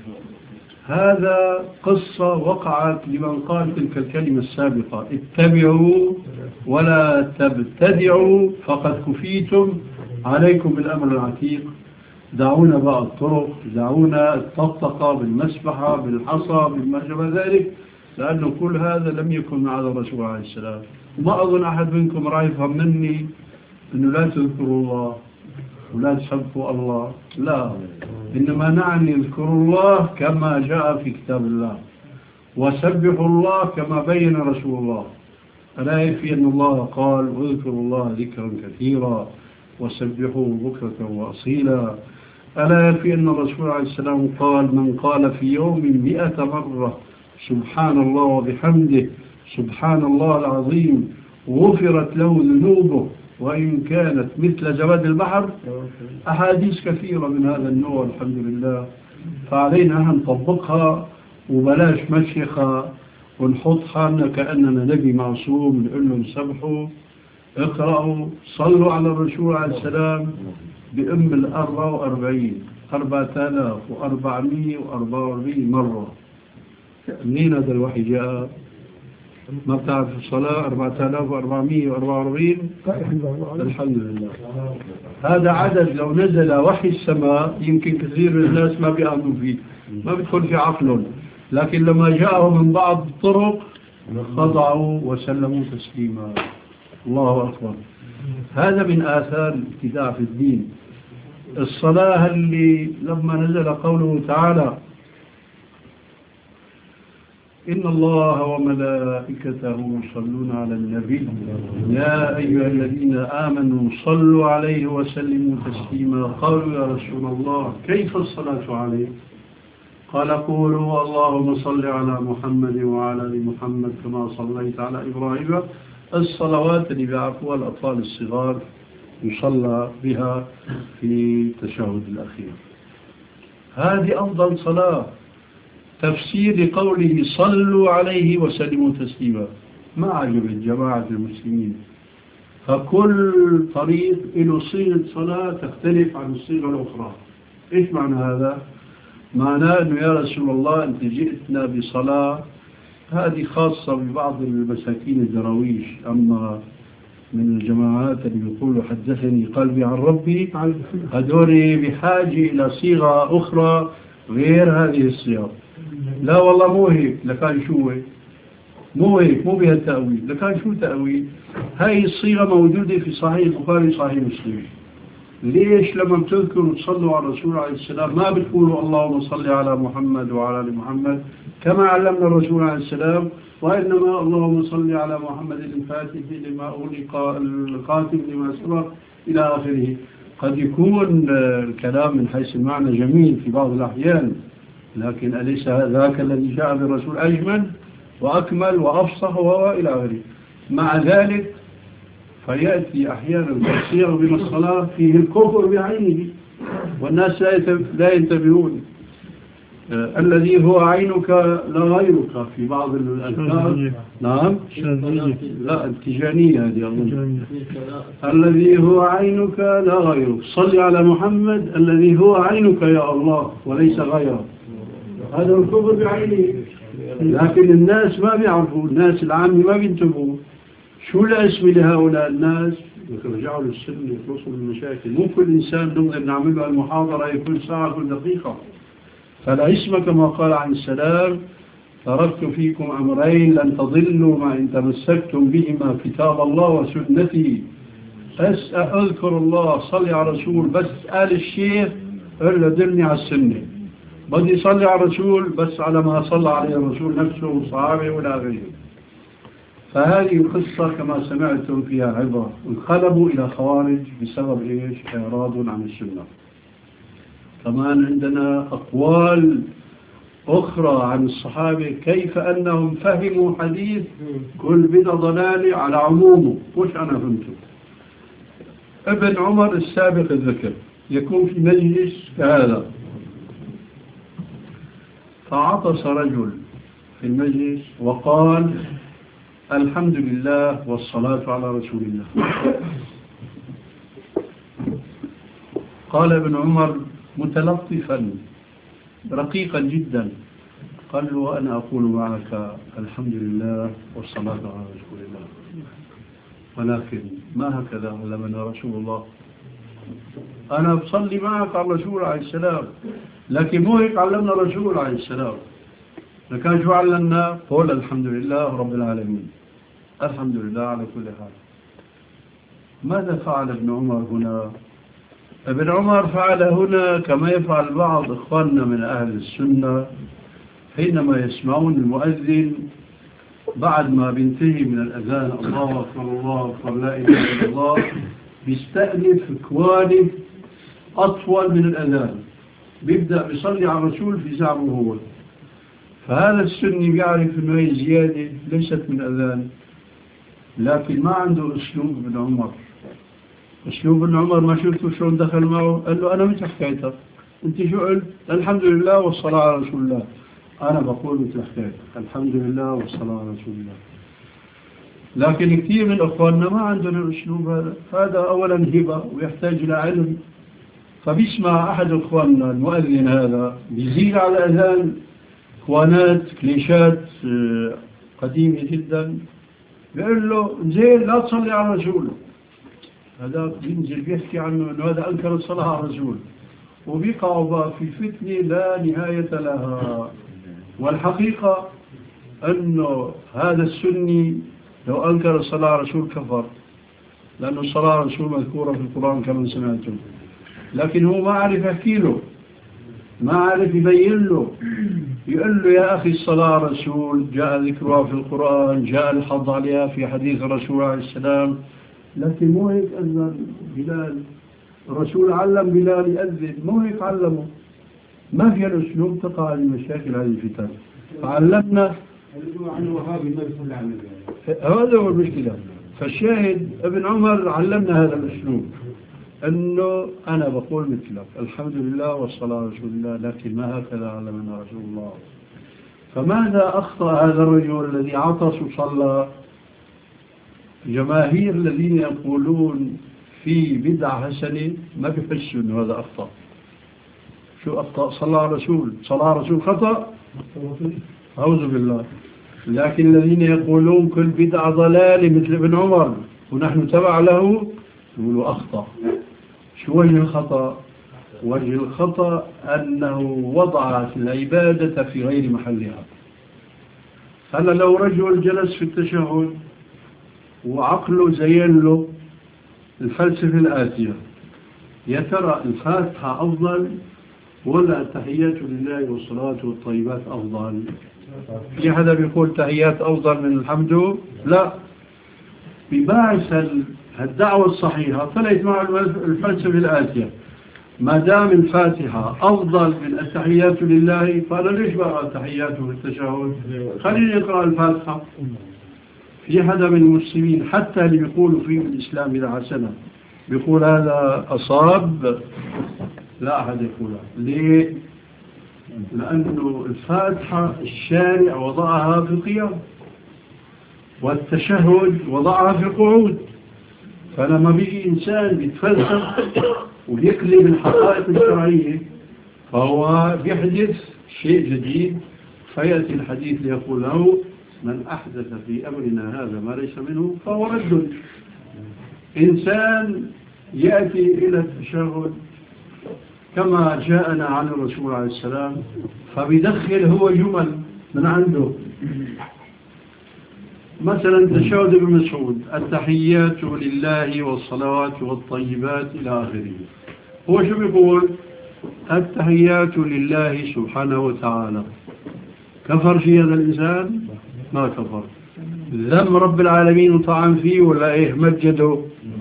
هذا قصة وقعت لمن قال تلك الكلمة السابقة: اتبعوا ولا تبتدعوا فقد كفيتم، عليكم بالأمر العتيق. دعونا بقى الطرق، دعونا الطقطقة بالمسبحة بالحصى بما شابه ذلك، لأنه كل هذا لم يكن على الرسول عليه السلام. وما أظن أحد منكم راح يفهم مني أنه لا تذكروا الله ولا تسبحوا الله، لا، إنما نعني اذكروا الله كما جاء في كتاب الله، وسبحوا الله كما بين رسول الله. ألا يكفي أن الله قال: واذكروا الله ذكرا كثيرا وسبحوا بكرة وأصيلا؟ ألا يكفي أن الرسول عليه السلام قال: من قال في يوم 100 مرة سبحان الله وبحمده سبحان الله العظيم غفرت له ذنوبه وإن كانت مثل زبد البحر. أحاديث كثيرة من هذا النوع الحمد لله، فعلينا أن نطبقها وبلاش مشيخة ونحط حالنا كأننا نبي معصوم نقول لهم سبحوا اقرأوا صلوا على الرسول عليه السلام بأم 4444 مرة. منين هذا الوحي جاء؟ ما بتعرف الصلاة 4444؟ الحمد لله. هذا عدد لو نزل وحي السماء يمكن كثير من الناس ما بيأمنوا فيه، ما بيدخل في عقلهم، لكن لما جاءوا من بعض الطرق خضعوا وسلموا تسليما. الله أكبر. هذا من آثار الابتداع في الدين. الصلاة اللي لما نزل قوله تعالى: إن الله وملائكته يصلون على النبي يا أيها الذين آمنوا صلوا عليه وسلموا تسليما. قالوا: يا رسول الله كيف الصلاة عليه؟ قال: قولوا اللهم صل على محمد وعلى آل محمد كما صليت على إبراهيم. الصلوات اللي بيعرفوها الأطفال الصغار يصلى بها في التشهد الأخير. هذه أفضل صلاة. تفسير قوله صلوا عليه وسلموا تسليما ما عجبت جماعة المسلمين، فكل طريق له صيغة صلاة تختلف عن الصيغة الأخرى. إيش معنى هذا؟ معناه أنه يا رسول الله أنت جئتنا بصلاة هذه خاصة ببعض المساكين الدراويش، أما من الجماعات اللي يقولوا حدثني قلبي عن ربي هذول بحاجة إلى صيغة أخرى غير هذه الصيغة. لا والله مو هيك، لكان شو هيك؟ مو هيك، مو بها التأويل، لكان شو تأويل؟ هاي الصيغة موجودة في صحيح البخاري صحيح مسلم. ليش لما بتذكروا تصلوا على الرسول عليه السلام ما بتقولوا اللهم صل على محمد وعلى آل محمد كما علمنا الرسول عليه السلام، وإنما اللهم صل على محمد الفاتح لما أغلق الخاتم لما سبق إلى آخره؟ قد يكون الكلام من حيث المعنى جميل في بعض الأحيان، لكن أليس ذاك الذي جاء بالرسول أجمل وأكمل وأفصح وإلى آخره؟ مع ذلك فيأتي أحيانا تفسير من الصلاة فيه الكفر بعينه والناس لا ينتبهون. الذي هو عينك لا غيرك في بعض الأذكار. نعم لا التجانية هذه أظن. الذي هو عينك لا غيرك، صل على محمد الذي هو عينك يا الله وليس غيره. هذا الكفر بعينه، لكن الناس ما بيعرفوا، الناس العامة ما بينتبهوا. شو الاسم لهؤلاء الناس؟ يرجعوا للسن يخلصوا من المشاكل. مو كل إنسان نقدر نعمل له المحاضرة يكون ساعة كل دقيقة. فلا اسم كما قال عن السلام: تركت فيكم أمرين لن تضلوا ما إن تمسكتم بهما كتاب الله وسنتي. أذكر الله صلي على الرسول بس قال الشيخ إلا دلني على السنة، بدي صلي على الرسول بس على ما صلى عليه الرسول نفسه وصحابه ولا غيره. فهذه القصة كما سمعتم فيها عبرة، انقلبوا إلى خوارج بسبب إيش؟ إعراض عن السنة. كمان عندنا أقوال أخرى عن الصحابة كيف أنهم فهموا حديث كل بدعة ضلالة على عمومه، مش أنا فهمته. ابن عمر السابق الذكر يكون في مجلس كهذا، فعطس رجل في المجلس وقال الحمد لله والصلاة على رسول الله. قال ابن عمر متلطفا رقيقا جدا، قال له وأنا أقول معك الحمد لله والصلاة على رسول الله، ولكن ما هكذا علمنا رسول الله. أنا بصلي معك على الرسول عليه السلام، لكن مو هيك علمنا الرسول عليه السلام. لكن شو علمنا؟ قول الحمد لله رب العالمين، الحمد لله على كل حال. ماذا فعل ابن عمر هنا؟ ابن عمر فعل هنا كما يفعل بعض إخواننا من أهل السنة حينما يسمعون المؤذن بعد ما بينتهي من الأذان الله أكبر الله أكبر لا إله إلا الله، بيستأنف كوالف أطول من الأذان، بيبدأ بيصلي على الرسول في زعمه هو. فهذا السني بيعرف أنه هي زيادة ليست من أذان، لكن ما عنده أسلوب ابن عمر. أسلوب ابن عمر ما شفته شلون دخل معه، قال له أنا مثل حكايتك، أنت شو قلت؟ الحمد لله والصلاة على رسول الله. أنا بقول مثل حكايتك الحمد لله والصلاة على رسول الله. لكن كثير من أخواننا ما عندنا الأسلوب هذا. هذا أولا هبة ويحتاج إلى علم. فبيسمع أحد أخواننا المؤذن هذا بيزيد على أذان إخوانات كليشات قديمة جدا، بيقول له زين لا تصلي على الرسول. هذا بينزل بيحكي عنه أنه هذا أنكر الصلاة على الرسول، وبيقعوا بقى في فتنة لا نهاية لها. والحقيقة أنه هذا السني لو أنكر الصلاة على الرسول كفر، لأن الصلاة على الرسول مذكورة في القرآن كما سمعتم، لكن هو ما عرف يحكي له، ما عرف يبين له، يقول له يا أخي الصلاة على الرسول جاء ذكرها في القرآن، جاء الحظ عليها في حديث الرسول عليه السلام، لكن مو هيك أذن بلال. الرسول علم بلال يأذن، مو هيك علمه. ما في الأسلوب تقع المشاكل هذه الفتن. فعلمنا هذا هو المشكلة. فالشاهد ابن عمر علمنا هذا الأسلوب، أنه أنا بقول مثلك الحمد لله والصلاة على رسول الله، لكن ما هكذا علمنا رسول الله. فماذا أخطأ هذا الرجل الذي عطس وصلى؟ جماهير الذين يقولون في بدعة حسنة ما بيحسوا أنه هذا أخطأ. شو أخطأ؟ صلى على رسول، صلى على رسول خطأ؟ أعوذ بالله. لكن الذين يقولون كل بدعة ضلالة مثل ابن عمر ونحن تبع له يقولوا أخطأ. شو وجه الخطأ؟ وجه الخطأ أنه وضع العبادة في غير محلها. هلا لو رجل جلس في التشهد وعقله زين له الفلسفة الآتية، يا ترى الفاتحة أفضل ولا التحيات لله والصلاة والطيبات أفضل؟ في حدا بيقول تحيات أفضل من الحمد؟ لا. بباعث الدعوة الصحيحة طلعت مع الفلسفة الآتية، ما دام الفاتحة أفضل من التحيات لله فأنا ليش بقرأ التحيات في التشهد؟ خليني أقرأ الفاتحة. في حدا من المسلمين حتى اللي بيقولوا فيه الإسلام إذا حسنة بيقول هذا أصاب؟ لا أحد يقولها. ليه؟ لأنه الفاتحة الشارع وضعها في القيام، والتشهد وضعها في القعود. فلما بيجي إنسان بيتفلسف وبيقلب الحقائق الشرعية فهو بيحدث شيء جديد، فيأتي الحديث ليقول له من أحدث في أمرنا هذا ما ليس منه فهو رد. إنسان يأتي إلى التشهد كما جاءنا عن الرسول عليه السلام فبيدخل هو جمل من عنده، مثلا تشهد ابن مسعود التحيات لله والصلوات والطيبات إلى آخره. هو شو بيقول؟ التحيات لله سبحانه وتعالى. كفر في هذا الإنسان؟ ما كفر. ذم رب العالمين وطعن فيه ولا إيه؟ مجده.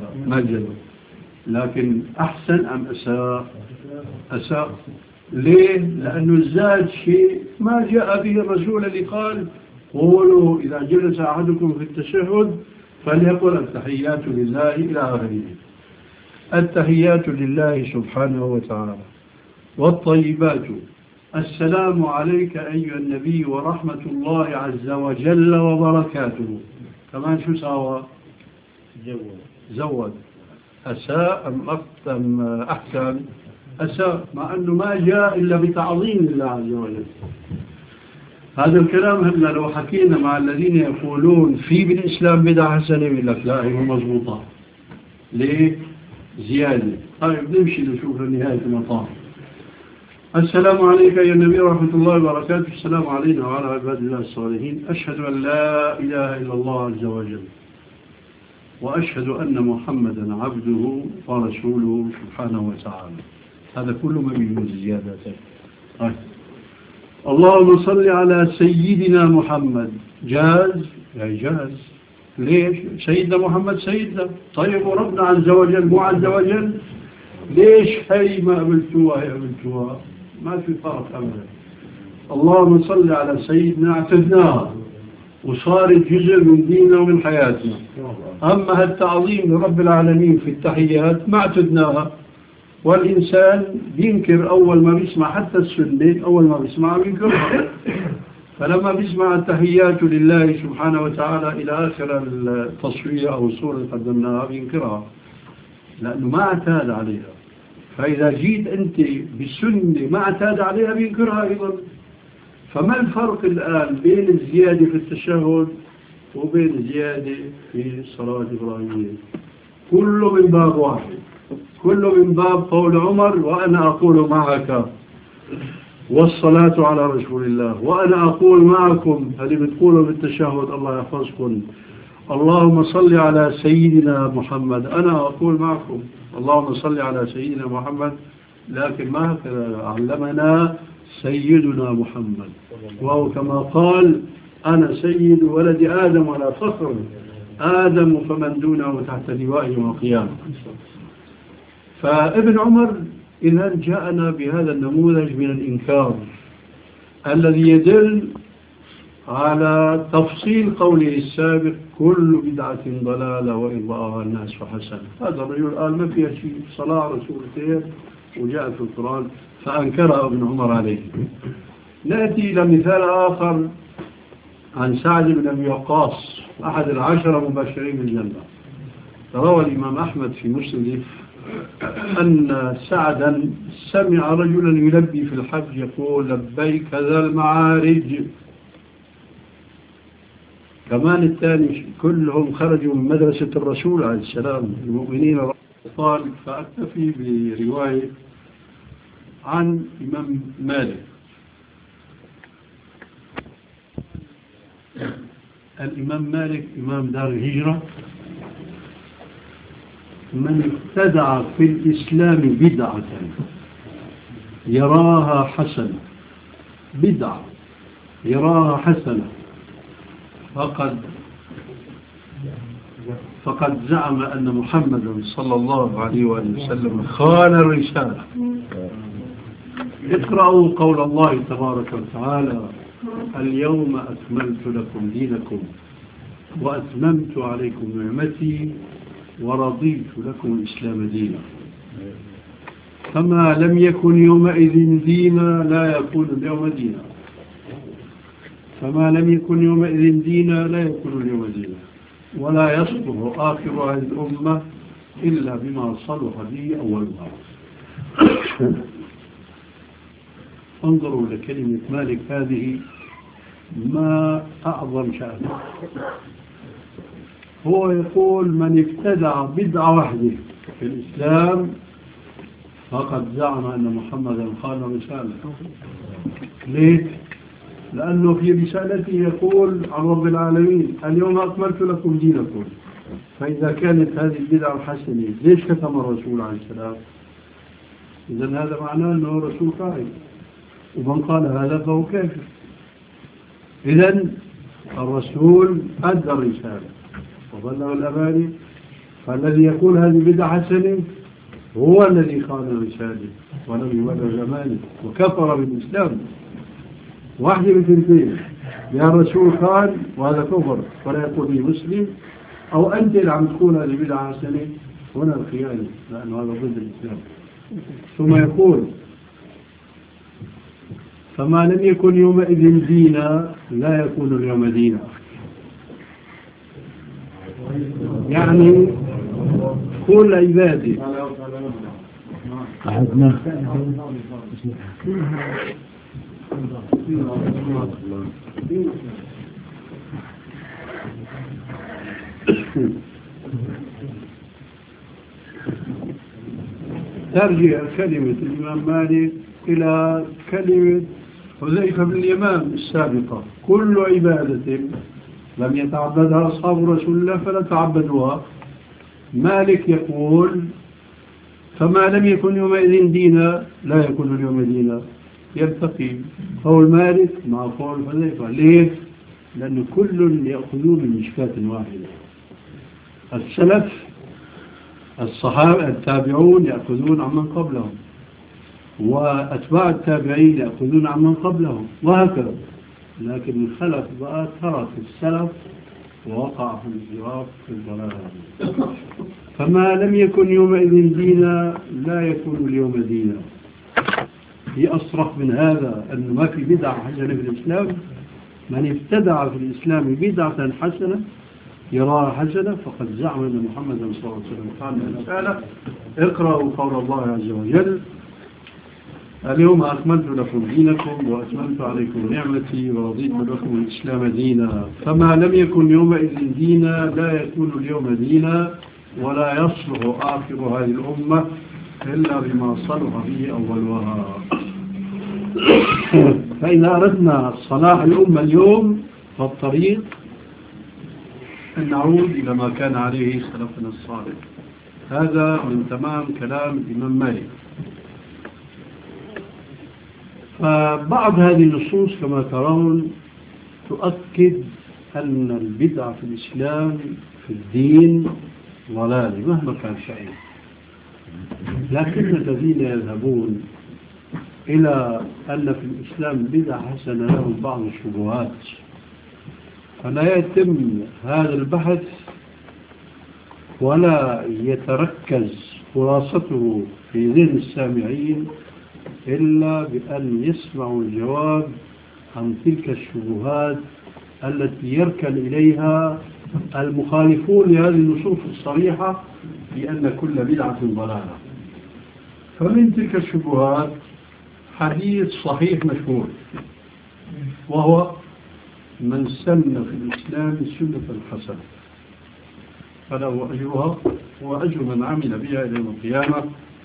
لكن أحسن أم أساء؟ ليه؟ لأنه زاد شيء ما جاء به الرسول اللي قال قولوا إذا جلس أحدكم في التشهد فليقل التحيات لله إلى آخره. التحيات لله سبحانه وتعالى والطيبات السلام عليك أيها النبي ورحمة الله عز وجل وبركاته. كمان شو ساوى؟ زود. أساء أم أحسن؟ أساء، مع أنه ما جاء إلا بتعظيم الله عز وجل. هذا الكلام هلا لو حكينا مع الذين يقولون في بالإسلام بدعة حسنة يقول لك لا هي مضبوطة. ليه؟ زيادة. طيب نمشي نشوف نهاية المطاف. السلام عليك يا النبي ورحمة الله وبركاته. السلام علينا وعلى عباد الله الصالحين. أشهد أن لا إله إلا الله عز وجل وأشهد أن محمدا عبده ورسوله سبحانه وتعالى. هذا كله ما بيجوز زيادة. طيب. اللهم صل على سيدنا محمد. جاز؟ يعني جاز. ليش؟ سيدنا محمد سيدنا. طيب وربنا عز وجل مو عز وجل؟ ليش هي ما قبلتوها هي قبلتوها؟ ما في فرق أبدا. اللهم صل على سيدنا اعتدناها وصارت جزء من ديننا ومن حياتنا. أما التعظيم لرب العالمين في التحيات ما اعتدناها، والإنسان بينكر أول ما بيسمع حتى السنة أول ما بيسمع بينكرها. فلما بيسمع التحيات لله سبحانه وتعالى إلى آخر التصوير أو الصورة اللي قدمناها بينكرها لأنه ما اعتاد عليها. فإذا جيت أنت بالسنة ما اعتاد عليها بينكرها أيضا. فما الفرق الآن بين الزيادة في التشهد وبين الزيادة في الصلاة الإبراهيمية؟ كله من باب واحد، كله من باب قول عمر وأنا أقول معك والصلاة على رسول الله، وأنا أقول معكم هذه بتقولوا بالتشهد الله يحفظكم اللهم صل على سيدنا محمد. أنا أقول معكم اللهم صل على سيدنا محمد، لكن ما علمنا سيدنا محمد، وهو كما قال أنا سيد ولد آدم ولا فخر، آدم فمن دونه تحت لواء يوم القيامة. فابن عمر إذا جاءنا بهذا النموذج من الإنكار الذي يدل على تفصيل قوله السابق كل بدعة ضلالة وإن رآها الناس فحسن. هذا الرجل قال ما فيها شيء، صلاة رسولتين وجاء في القرآن فأنكرها ابن عمر عليه. نأتي إلى مثال آخر عن سعد بن أبي وقاص أحد العشرة مبشرين بالجنة. روى الإمام أحمد في مسند أن سعدا سمع رجلا يلبي في الحج يقول لبيك ذا المعارج. كمان الثاني كلهم خرجوا من مدرسة الرسول عليه السلام المؤمنين الأطفال. فأكتفي برواية عن إمام مالك. الإمام مالك إمام دار الهجرة من ابتدع في الإسلام بدعة يراها حسنة، بدعة يراها حسنة فقد زعم أن محمدا صلى الله عليه وآله وسلم خان الرسالة. اقرأوا قول الله تبارك وتعالى اليوم أكملت لكم دينكم وأتممت عليكم نعمتي ورضيت لكم الإسلام دينا. فما لم يكن يومئذ دينا لا يكون اليوم دينا، فما لم يكن يومئذ دينا لا يكون اليوم دينا، ولا يصلح آخر هذه الأمة إلا بما صلح به أولها. انظروا لكلمة مالك هذه ما أعظم شأن. هو يقول من ابتدع بدعة واحدة في الإسلام فقد زعم أن محمدا خان رسالة. ليه؟ لأنه في رسالته يقول عن رب العالمين اليوم أكملت لكم دينكم. فإذا كانت هذه البدعة الحسنة ليش كتم الرسول عليه السلام؟ إذن هذا معناه أنه رسول كافر، ومن قال هذا فهو كافر. إذن الرسول أدى الرسالة وبلغ الأمانة، فالذي يقول هذه بدعة حسنة هو الذي خان الرسالة ولم يبلغ الأمانة وكفر بالإسلام. واحدة من اثنتين، يا الرسول خان وهذا كفر ولا يقول به مسلم، أو أنت اللي عم تقول هذه بدعة حسنة هنا الخيانة لأنه هذا ضد الإسلام. ثم يقول فما لم يكن يومئذ دينا لا يكون اليوم دينا. يعني كل عبادي ترجع كلمة الإمام مالك إلى كلمة حذيفة بن اليمان السابقة: كل عبادة لم يتعبدها أصحاب رسول الله فلا تعبدوها. مالك يقول: فما لم يكن يومئذ دينا لا يكون اليوم دينا. يلتقي قول مالك مع قول حذيفة. ليه؟ لأن كل يأخذون من مشكاة واحدة. السلف الصحابة التابعون يأخذون عمن قبلهم، وأتباع التابعين يأخذون عمن قبلهم، وهكذا. لكن الخلف بقى ترك السلف ووقع في الانحراف في الضلال. فما لم يكن يومئذ دينا لا يكون اليوم دينا. هي أصرح من هذا أنه ما في بدعة حسنة في الإسلام. من ابتدع في الإسلام بدعة حسنة يراها حسنة فقد زعم أن محمدا صلى الله عليه وسلم قال الرسالة: اقرأوا قول الله عز وجل: اليوم أكملت لكم دينكم وأتممت عليكم نعمتي ورضيت لكم الإسلام دينا. فما لم يكن يومئذ دينا لا يكون اليوم دينا، ولا يصلح آخر هذه الأمة إلا بما صلح به أولها. فإذا أردنا صلاح الأمة اليوم فالطريق أن نعود إلى ما كان عليه سلفنا الصالح. هذا من تمام كلام الإمام مالك. فبعض هذه النصوص كما ترون تؤكد أن البدع في الإسلام في الدين ضلال مهما كان شيء. لكن الذين يذهبون إلى أن في الإسلام بدع حسنة لهم بعض الشبهات، فلا يتم هذا البحث ولا يتركز خلاصته في ذهن السامعين إلا بأن يسمعوا الجواب عن تلك الشبهات التي يركن إليها المخالفون لهذه النصوص الصريحة بأن كل بدعة ضلالة. فمن تلك الشبهات حديث صحيح مشهور، وهو: من سن في الإسلام سنة حسنة فله أجرها وأجر من عمل بها إلى يوم القيامة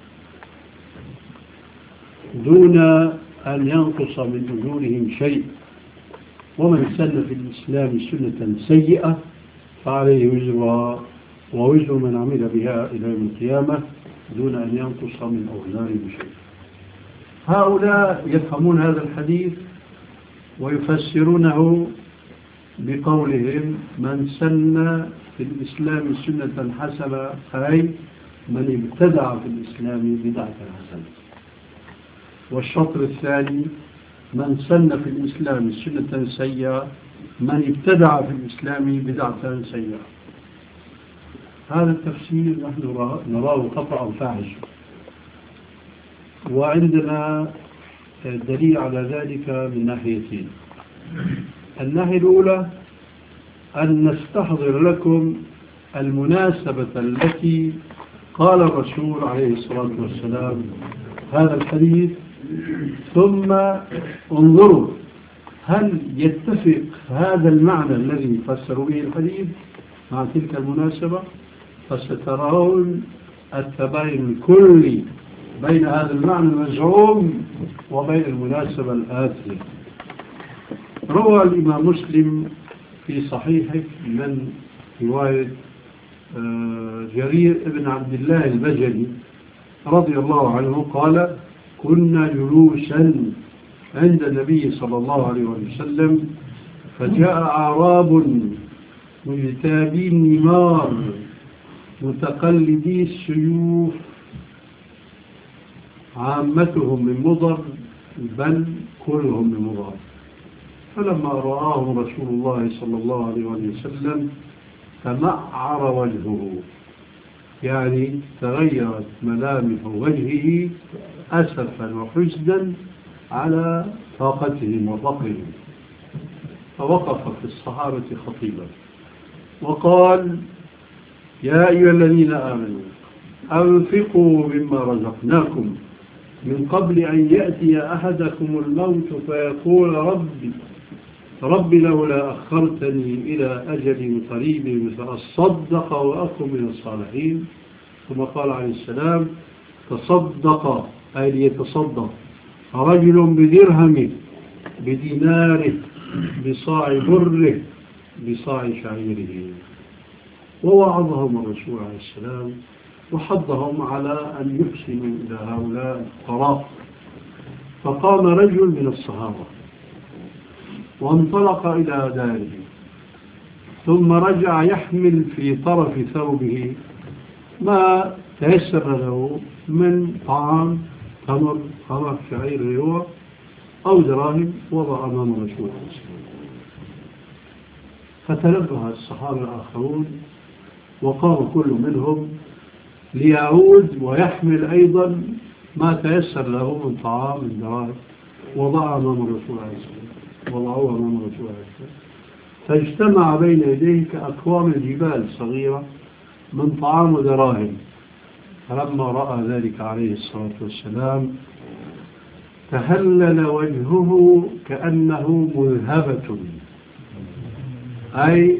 دون أن ينقص من أجورهم شيء. ومن سن في الإسلام سنة سيئة فعليه وزرها ووزر من عمل بها إلى يوم القيامة دون أن ينقص من أوزارهم شيء. هؤلاء يفهمون هذا الحديث ويفسرونه بقولهم: من سن في الإسلام سنة حسنة، أي من ابتدع في الإسلام بدعة حسنة. والشطر الثاني: من سن في الإسلام سنة سيئة، من ابتدع في الإسلام بدعة سيئة. هذا التفسير نحن نراه خطأ فاحش، وعندنا دليل على ذلك من ناحيتين. الناحية الأولى أن نستحضر لكم المناسبة التي قال الرسول عليه الصلاة والسلام هذا الحديث، ثم انظروا هل يتفق هذا المعنى الذي فسروا به الحديث مع تلك المناسبة، فسترون التباين الكلي بين هذا المعنى المزعوم وبين المناسبة الآتية. روى الإمام مسلم في صحيحه من رواية جرير بن عبد الله البجلي رضي الله عنه قال: كنا جلوسا عند النبي صلى الله عليه وسلم فجاء أعراب مجتابي النمار متقلدي السيوف عامتهم من مضر بل كلهم من مضر. فلما رآهم رسول الله صلى الله عليه وسلم تمعر وجهه، يعني تغيرت ملامح وجهه أسفا وحزنا على طاقتهم وفقرهم. فوقف في الصحابة خطيبا وقال: يا أيها الذين آمنوا أنفقوا مما رزقناكم من قبل أن يأتي أحدكم الموت فيقول ربي لولا أخرتني إلى أجل قريب فأصدق وأكن من الصالحين. ثم قال عليه السلام: تصدق أي ليتصدق رجل بدرهمه بديناره بصاع بره بصاع شعيره. ووعظهم الرسول عليه السلام وحضهم على أن يحسنوا إلى هؤلاء الفقراء. فقام رجل من الصحابة وانطلق إلى داره، ثم رجع يحمل في طرف ثوبه ما تيسر له من طعام، تمر، خمر، شعير هو أو دراهم، وضع أمام الرسول عليه السلام. فتنبه الصحابة الآخرون وقام كل منهم ليعود ويحمل أيضا ما تيسر له من طعام من دراهم، وضع أمام الرسول عليه السلام، وضعوه أمام الرسول عليه السلام. فاجتمع بين يديه كأكوام الجبال صغيرة من طعام ودراهم. فلما رأى ذلك عليه الصلاة والسلام تهلل وجهه كأنه مذهبة، أي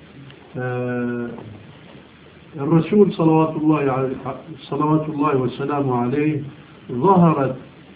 الرسول صلوات الله وسلامه عليه ظهرت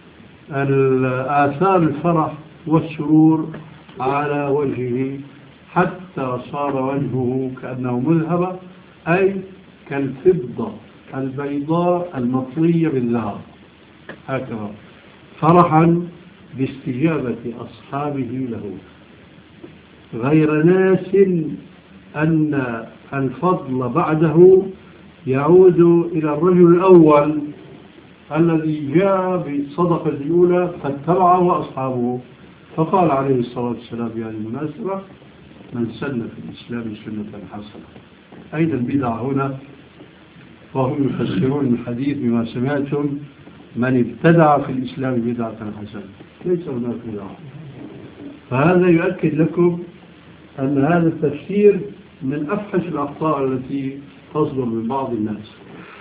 آثار الفرح والسرور على وجهه حتى صار وجهه كأنه مذهبة، أي كالفضة البيضاء المطلية بالذهب، هكذا فرحا باستجابة أصحابه له، غير ناس أن الفضل بعده يعود إلى الرجل الأول الذي جاء بالصدقة الأولى فاتبعه أصحابه. فقال عليه الصلاة والسلام بهذه المناسبة: من سن في الإسلام سنة حسنة. أين البدع هنا؟ وهم يفسرون الحديث بما سمعتم: من ابتدع في الإسلام بدعة حسنة. ليس هناك بدعة. فهذا يؤكد لكم أن هذا التفسير من أفحش الأخطاء التي تصدر من بعض الناس.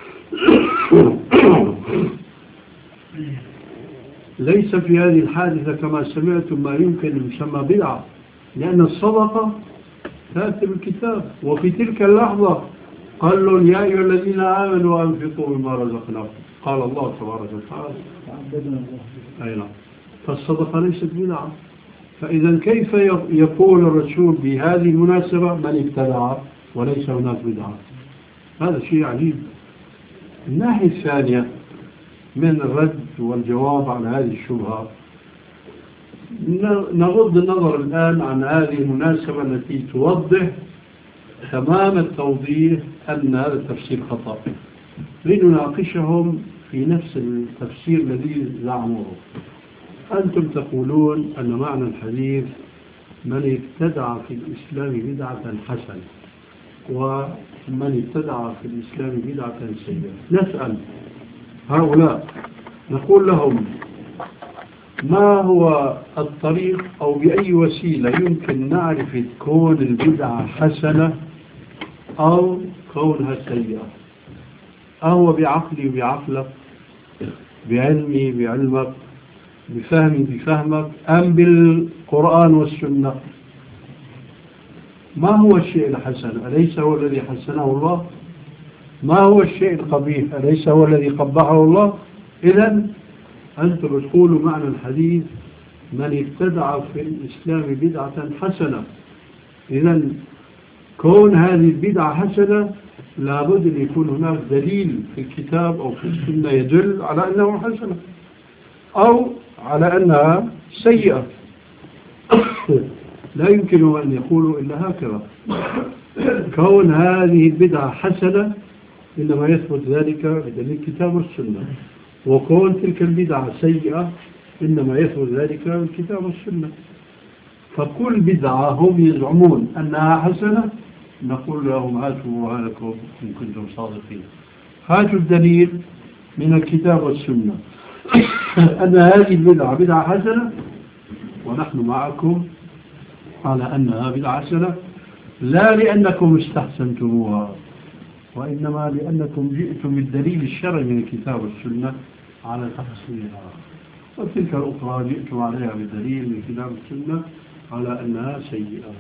ليس في هذه الحادثة كما سمعتم ما يمكن أن يسمى بدعة، لأن الصدقة تأتي بالكتاب. وفي تلك اللحظة قال له: يا أيها الذين آمنوا أنفقوا مما رزقناكم. قال الله تبارك وتعالى: أي نعم. فالصدقة ليست بدعة. فإذا كيف يقول الرسول بهذه المناسبة من ابتدع وليس هناك بدعة؟ هذا شيء عجيب. الناحية الثانية من الرد والجواب عن هذه الشبهة، نغض النظر الآن عن هذه المناسبة التي توضح تمام التوضيح أن هذا التفسير خطأ، لنناقشهم في نفس التفسير الذي زعموه. أنتم تقولون أن معنى الحديث من ابتدع في الإسلام بدعة حسنة ومن ابتدع في الإسلام بدعة سيئة. نسأل هؤلاء نقول لهم: ما هو الطريق أو بأي وسيلة يمكن نعرف كون البدعة حسنة أو كونها سيئة؟ أهو بعقلي وبعقلك، بعلمي بعلمك، بفهمي بفهمك، أم بالقرآن والسنة؟ ما هو الشيء الحسن؟ أليس هو الذي حسنه الله؟ ما هو الشيء القبيح؟ أليس هو الذي قبحه الله؟ إذن أنتم تقولوا معنى الحديث من ابتدع في الإسلام بدعة حسنة. إذن كون هذه البدعة حسنة لابد أن يكون هناك دليل في الكتاب أو في السنة يدل على أنه حسنة أو على أنها سيئة. لا يمكن أن يقولوا إلا هكذا. كون هذه البدعة حسنة إنما يثبت ذلك بدليل الكتاب والسنة، وكون تلك البدعة سيئة إنما يثبت ذلك بالكتاب والسنة. فكل بدعة هم يزعمون أنها حسنة نقول لهم: هاتوا برهانكم إن كنتم صادقين، هاتوا الدليل من الكتاب والسنة. أن هذه البدعة بدعة حسنة، ونحن معكم على أنها بدعة حسنة، لا لأنكم استحسنتموها، وإنما لأنكم جئتم بالدليل الشرعي من الكتاب والسنة على تحسينها، وتلك الأخرى جئتم عليها بالدليل من الكتاب والسنة على أنها سيئة.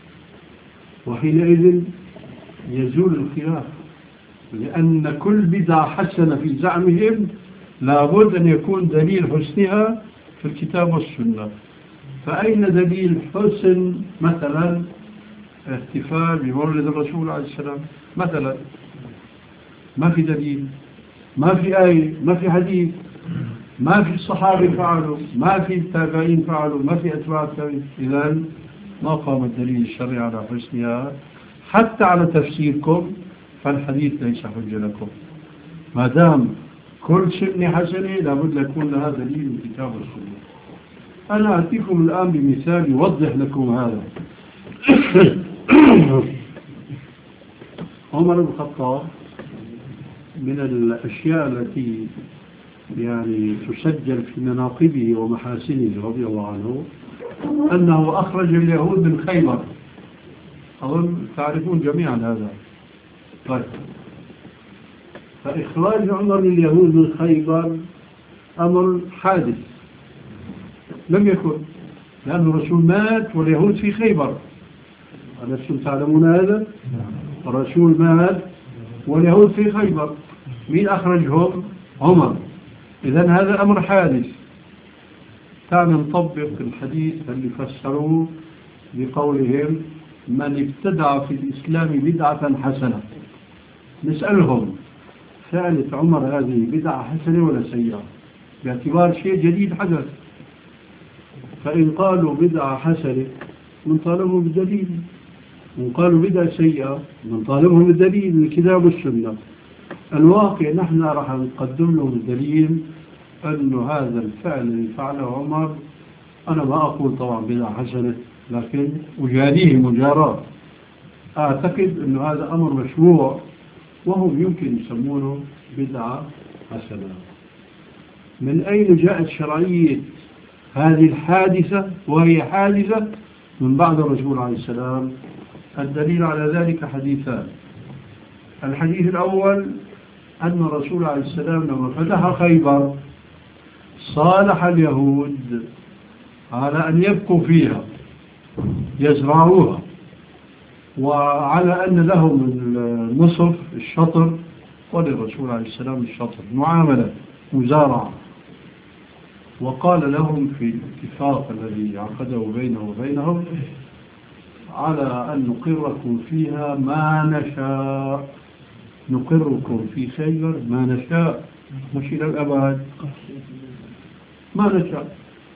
وحينئذ يزول الخلاف، لأن كل بدعة حسنة في زعمهم لابد أن يكون دليل حسنها في الكتاب والسنة. فأين دليل حسن مثلا احتفال بمولد الرسول عليه السلام مثلا؟ ما في دليل، ما في آية، ما في حديث، ما في الصحابة فعلوا، ما في التابعين فعلوا، ما في أتباع التابعين. إذن ما قام الدليل الشرعي على حسنها. حتى على تفسيركم فالحديث ليس حجة لكم، ما دام كل سنة حسنة لابد يكون لها دليل من الكتاب والسنة. أنا أتيكم الآن بمثال يوضح لكم هذا. عمر بن الخطاب من الأشياء التي يعني تسجل في مناقبه ومحاسنه رضي الله عنه أنه أخرج اليهود من خيبر. أظن تعرفون جميعا هذا. طيب، فإخراج عمر اليهود من خيبر أمر حادث لم يكن، لأن الرسول مات واليهود في خيبر. ألستم تعلمون هذا؟ الرسول مات واليهود في خيبر، مين أخرجهم؟ عمر. إذن هذا أمر حادث. تعال نطبق الحديث اللي فسروه بقولهم من ابتدع في الإسلام بدعة حسنة. نسألهم كانت عمر هذه بدعة حسنة ولا سيئة؟ باعتبار شيء جديد حدث. فإن قالوا بدعة حسنة نطالبهم بالدليل، وإن قالوا بدعة سيئة نطالبهم بالدليل من الكتاب والسنة. الواقع نحن راح نقدم لهم الدليل أن هذا الفعل اللي فعله عمر، أنا ما أقول طبعا بدعة حسنة، لكن أجاريه مجاراة. أعتقد أن هذا أمر مشروع، وهم يمكن يسمونه بدعة حسنة. من أين جاءت شرعية هذه الحادثة؟ وهي حادثة من بعد الرسول عليه السلام. الدليل على ذلك حديثان. الحديث الأول أن الرسول عليه السلام لما فتح خيبر صالح اليهود على أن يبقوا فيها يزرعوها، وعلى أن لهم النصف الشطر وللرسول عليه السلام الشطر، معاملة مزارعة. وقال لهم في الاتفاق الذي عقده بينه وبينهم على أن نقركم فيها ما نشاء، نقركم في خيبر ما نشاء، مش إلى الأبد، ما نشاء.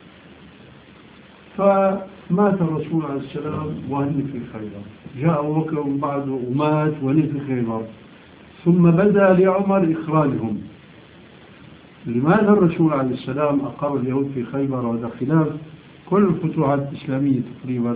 فمات الرسول عليه السلام وهن في خيبر، جاء أبو بكر من بعده ومات وهن في خيبر، ثم بدأ لعمر إخراجهم. لماذا الرسول عليه السلام أقر اليهود في خيبر؟ وهذا خلاف كل الفتوحات الإسلامية تقريبا.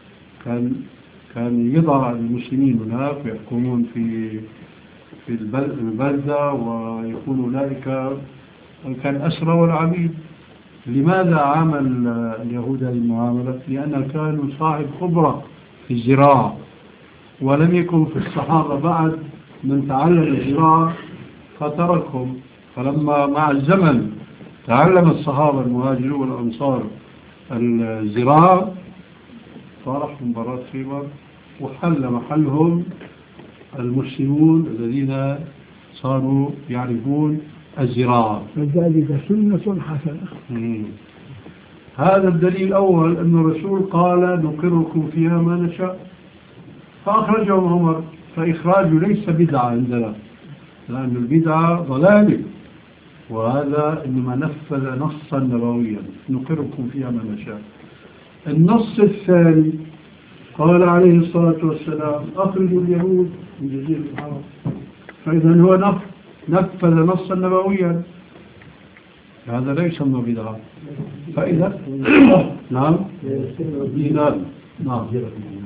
كان يضع المسلمين هناك ويحكمون في البلدة، ويكون أولئك كان أسرى والعبيد. لماذا عامل اليهود هذه المعاملة؟ لأن كانوا صاحب خبرة في الزراعة، ولم يكن في الصحابة بعد من تعلم الزراعة فتركهم. فلما مع الزمن تعلم الصحابة المهاجرون والأنصار الزراعة صالحهم برات خيبر، وحل محلهم المسلمون الذين صاروا يعرفون الزراعة. فذلك سنة حسنة. هذا الدليل الأول أن الرسول قال نقركم فيها ما نشاء، فأخرجهم عمر. فإخراجه ليس بدعة عندنا، لأن البدعة ضلالة، وهذا إنما نفذ نصا نبويا نقركم فيها ما نشاء. النص الثاني قال عليه الصلاة والسلام أخرجوا اليهود من جزيرة العرب، فإذا هو نفذ نصا نبويا، هذا ليس من بدعة. فإذا نعم نعم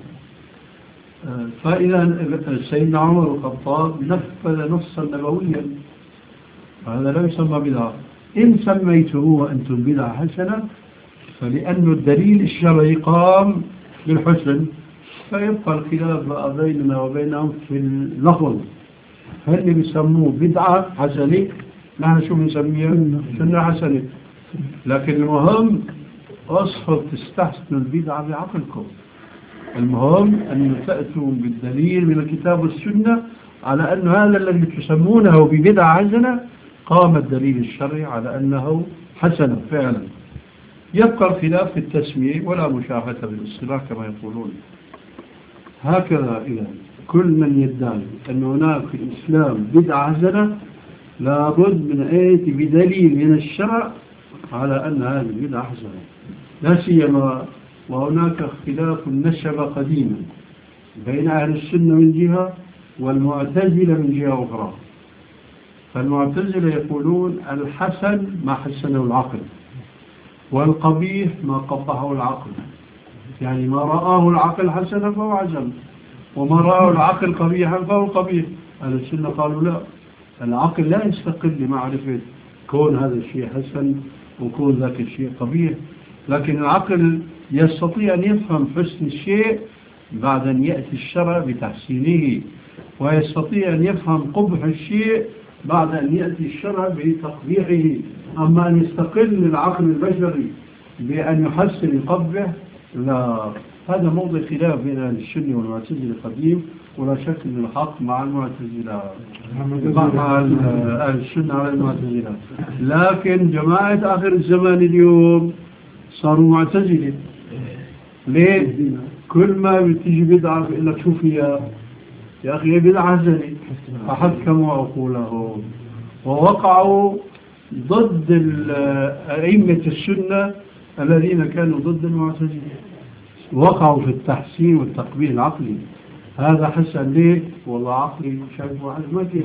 فإذا سيدنا عمر الخطاب نفذ نصا نبويا، هذا لا يسمى بدعة. إن سميتموه أنتم بدعة حسنة فلأن الدليل الشرعي قام بالحسن، فيبقى الخلاف بقى بيننا وبينهم في اللفظ. هل اللي بيسموه بدعة حسنة؟ نحن شو بنسميها؟ سنة حسنة. لكن المهم أصفر تستحسنوا البدعة بعقلكم. المهم أن تأتوا بالدليل من الكتاب والسنة على أن هذا الذي تسمونه ببدعة حسنة قام الدليل الشرعي على أنه حسن فعلا. يبقى الخلاف في التسمية ولا مشاحة بالاصطلاح كما يقولون. هكذا إذا كل من يدعي أن هناك في الإسلام بدعة حسنة لابد من آية بدليل من الشرع على أن هذه البدعة حسنة. لا سيما وهناك اختلاف نشب قديما بين أهل السنة من جهة والمعتزلة من جهة أخرى. فالمعتزلة يقولون الحسن ما حسنه العقل، والقبيح ما قبحه العقل. يعني ما رآه العقل حسنا فهو حسن، وما رآه العقل قبيحا فهو قبيح. أهل السنة قالوا لا، العقل لا يستقل لمعرفة كون هذا الشيء حسن وكون ذاك الشيء قبيح، لكن العقل يستطيع أن يفهم حسن الشيء بعد أن يأتي الشرع بتحسينه، ويستطيع أن يفهم قبح الشيء بعد أن يأتي الشرع بتقبيحه. أما أن يستقل العقل البشري بأن يحسن يقبح لا، هذا موضع خلاف بين أهل السنة والمعتزلة القديم، ولا شك أن الحق مع المعتزلة مع أهل السنة على المعتزلة. لكن جماعة آخر الزمان اليوم صاروا معتزلة. ليه؟ كل ما بتيجي بدعة بيقول لك شوف يا أخي بدعة حسنة، فحكموا عقولهم ووقعوا ضد أئمة السنة الذين كانوا ضد المعتزلة، وقعوا في التحسين والتقبيل العقلي. هذا حسن ليه؟ والله عقلي شايف واحد ما فيه.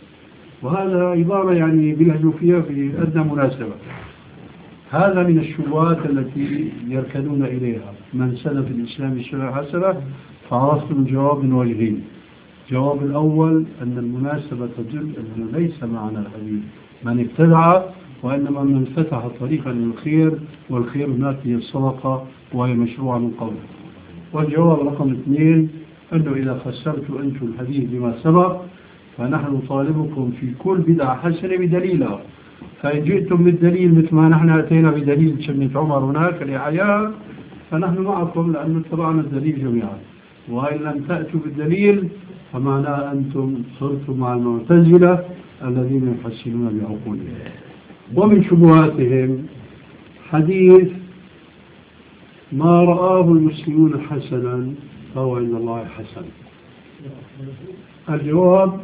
وهذا عبارة يعني بيلهجوا فيها في أدنى مناسبة. هذا من الشبهات التي يركنون إليها. من سن في الإسلام سنة حسنة فعرفتم الجواب من وجهين. الجواب الأول أن المناسبة تدل أنه ليس معنى الحديث من ابتدع، وإنما من فتح طريقا للخير، والخير هناك هي الصدقة وهي مشروعة من قبل. والجواب رقم 2 أنه إذا فسرتوا أنتم الحديث بما سبق فنحن نطالبكم في كل بدعة حسنة بدليلها. فإن جئتم بالدليل مثل ما نحن أتينا بدليل سنة عمر هناك لحياة فنحن معكم لأن اتبعنا الدليل جميعا. وإن لم تأتوا بالدليل فمعناه أنتم صرتم مع المعتزلة الذين يحسنون بعقولهم. ومن شبهاتهم حديث ما رآه المسلمون حسنا فهو عند الله حسن. الجواب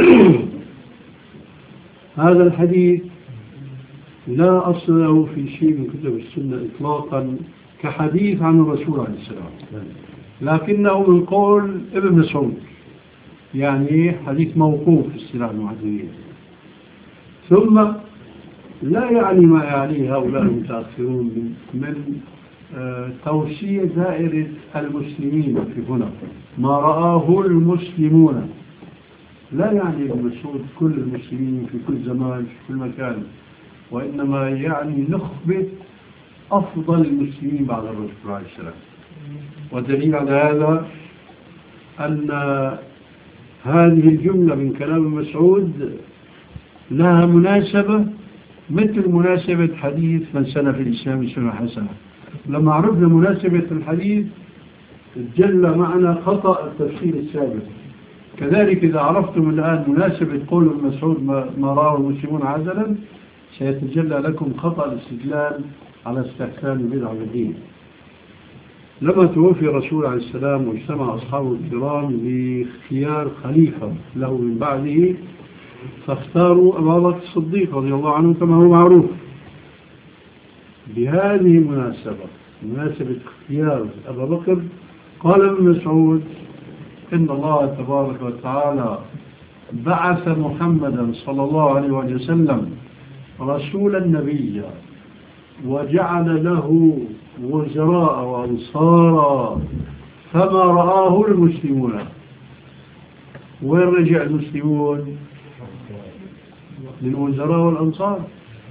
هذا الحديث لا أصل له في شيء من كتب السنة إطلاقا كحديث عن الرسول عليه السلام، لكنه من قول ابن مسعود، يعني حديث موقوف في اصطلاح المحدثين. ثم لا يعني ما يعنيه هؤلاء المتأخرون من توسيع دائرة المسلمين في هنا. ما رآه المسلمون لا يعني ابن مسعود كل المسلمين في كل زمان في كل مكان، وإنما يعني نخبة أفضل المسلمين بعد الرسول عليه السلام. ودليل على هذا أن هذه الجملة من كلام مسعود لها مناسبة مثل مناسبة حديث من سن في الإسلام سنة حسنة. لما عرفنا مناسبة الحديث جل معنا خطأ التفسير السابق. كذلك إذا عرفتم الآن مناسبة قول مسعود ما راه المسلمون عزلا سيتجلى لكم خطأ الاستدلال على استحسان البدع والدين. لما توفي الرسول عليه السلام واجتمع أصحابه الكرام لاختيار خليفة له من بعده، فاختاروا أبا بكر الصديق رضي الله عنه كما هو معروف. بهذه المناسبة مناسبة اختيار أبا بكر قال ابن مسعود إن الله تبارك وتعالى بعث محمدا صلى الله عليه وسلم رسولا نبيا وجعل له وزراء وأنصارا فما رآه المسلمون. وين رجع المسلمون؟ للوزراء والأنصار.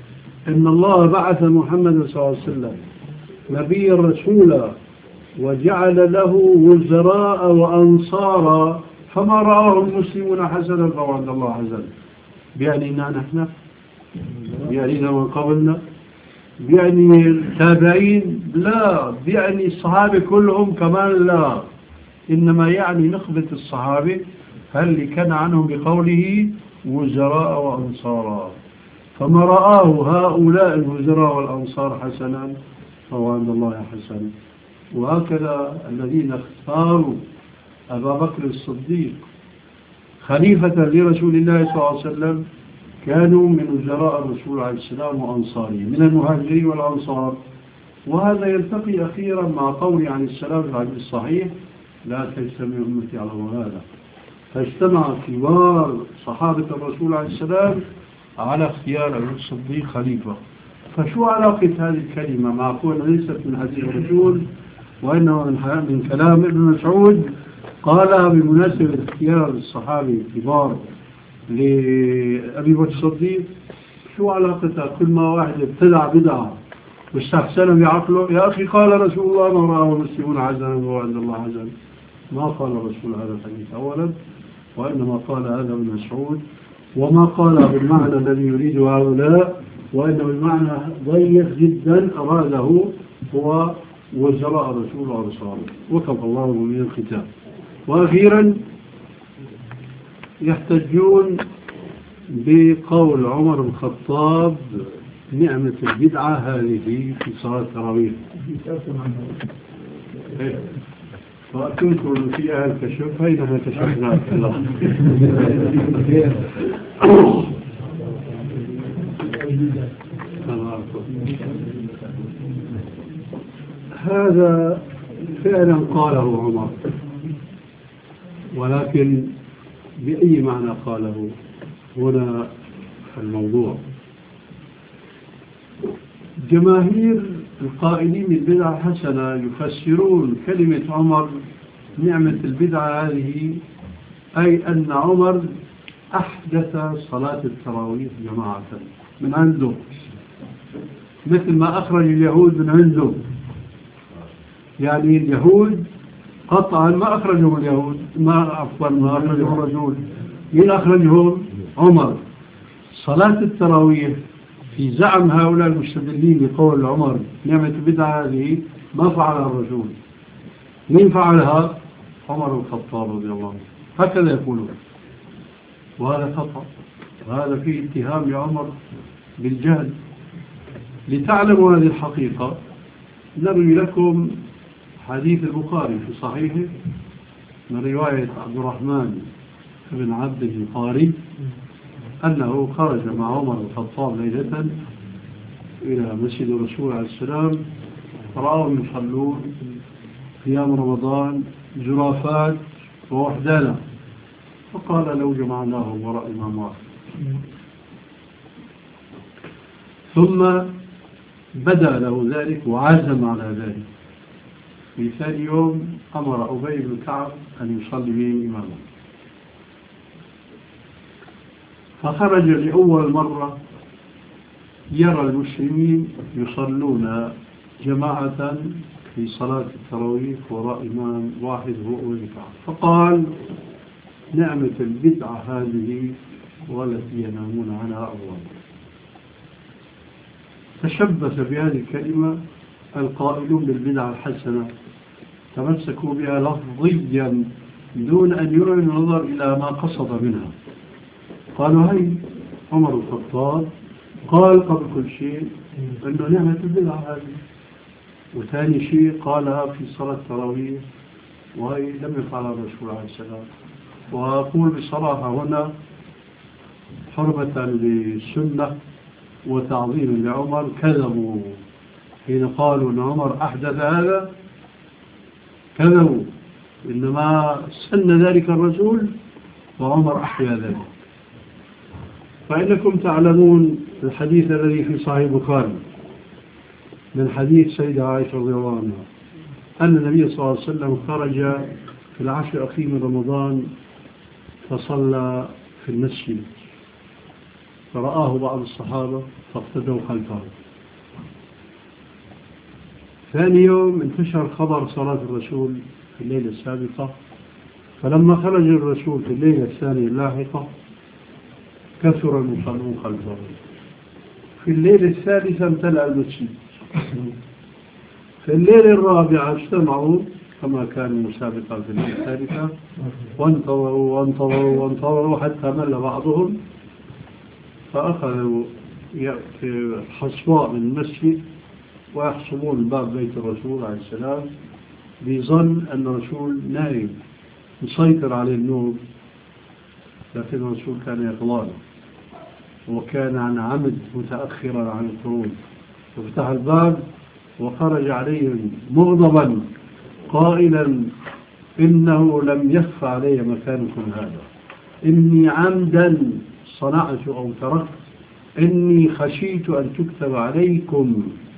إن الله بعث محمد صلى الله عليه وسلم نبيا رسولا وجعل له وزراء وأنصارا فما رآه المسلمون حسنا فهو عند الله حسن. بيعنينا نحن، بيعنينا من قبلنا، بيعني التابعين لا، بيعني الصحابة كلهم كمان لا، إنما يعني نخبة الصحابة اللي كان عنهم بقوله وزراء وأنصارا. فما رآه هؤلاء الوزراء والأنصار حسنا فهو عند الله حسن. وهكذا الذين اختاروا أبا بكر الصديق خليفة لرسول الله صلى الله عليه وسلم كانوا من وزراء الرسول عليه السلام وأنصاره من المهاجرين والأنصار. وهذا يلتقي أخيرا مع قول عن السلام في الحديث الصحيح لا تجتمع أمتي على ضلالة. فاجتمع كبار صحابة الرسول عليه السلام على اختيار أبو الصديق خليفة. فشو علاقة هذه الكلمة مع قولنا ليست من حديث الرسول وإنما من كلام ابن مسعود قالها بمناسبة اختيار الصحابي الكبار لأبي بكر الصديق؟ شو علاقتها؟ كل ما واحد ابتدع بدعة واستحسن بعقله، يا أخي قال رسول الله ما رآه المسلمون حسنا وهو عند الله حسن. ما قال الرسول هذا الحديث أولا، وإنما قال هذا ابن مسعود، وما قال بالمعنى الذي يريده هؤلاء، وإنما بالمعنى ضيق جدا أراده هو وزراء الرسول وأنصاره. وكفى الله من الختام. وأخيرا يحتجون بقول عمر بن الخطاب نعمة البدعة هذه في صلاة التراويح. فأتنكر فيها الكشف فإنها كشفناك الله. هذا فعلا قاله عمر، ولكن بأي معنى قاله هنا الموضوع. جماهير القائلين بالبدعة حسنة يفسرون كلمة عمر نعمة البدعة هذه أي أن عمر أحدث صلاة التراويح جماعة من عنده، مثل ما أخرج اليهود من عنده. يعني اليهود قطعا ما أخرجهم اليهود، ما أخرجهم الرسول، مين أخرجهم؟ عمر. صلاة التراويح في زعم هؤلاء المستدلين بقول عمر نعمة البدعة هذه ما فعلها الرسول، مين فعلها؟ عمر بن الخطاب رضي الله عنه. هكذا يقولون، وهذا خطأ، وهذا فيه اتهام لعمر بالجهل. لتعلموا هذه الحقيقة نروي لكم حديث البخاري في صحيحه من رواية عبد الرحمن بن عبد القاري أنه خرج مع عمر بن الخطاب ليلة إلى مسجد الرسول عليه السلام فرآهم يصلون قيام رمضان جرافات ووحدانا، فقال لو جمعناهم وراء إمام واحد. ثم بدأ له ذلك وعزم على ذلك. في ثاني يوم أمر أبي بن كعب أن يصلي به إمامه، فخرج لأول مرة يرى المسلمين يصلون جماعة في صلاة التراويح وراء إمام واحد هو أبي بن كعب، فقال نعمة البدعة هذه والتي ينامون عنها أول. تشبث بهذه الكلمة القائلون بالبدعة الحسنة، تمسكوا بها لفظيا دون أن يروا النظر إلى ما قصد منها. قالوا هاي عمر بن الخطاب قال قبل كل شيء أنه نعمة البدعة هذه، وثاني شيء قالها في صلاة التراويح وهي لم يفعلها الرسول عليه السلام. وأقول بصراحة هنا حرمة للسنة وتعظيم لعمر كذبوا حين قالوا أن عمر أحدث هذا، كذبوا، إنما سن ذلك الرسول وعمر أحيا ذلك. فإنكم تعلمون الحديث الذي في صحيح البخاري من حديث سيدة عائشة رضي الله عنها أن النبي صلى الله عليه وسلم خرج في العشر الأخير من رمضان فصلى في المسجد، فرآه بعض الصحابة فاقتدوا خلفه. ثاني يوم انتشر خبر صلاة الرسول في الليلة السابقة، فلما خرج الرسول في الليلة الثانية اللاحقة كثر المصلون خلفه. في الليلة الثالثة امتلأ المسجد. في الليلة الرابعة اجتمعوا كما كان المسابقة في الليلة الثالثة، وانتظروا حتى مل بعضهم، فأخذوا حصواء من المسجد ويحصبون باب بيت الرسول عليه السلام، بظن أن الرسول نائم يسيطر عليه النوم، لكن الرسول كان يقظان وكان عن عمد متأخرا عن الخروج. ففتح الباب وخرج عليهم مغضبا قائلا: إنه لم يخف علي مكانكم هذا، إني عمدا صنعت أو تركت، إني خشيت أن تكتب عليكم.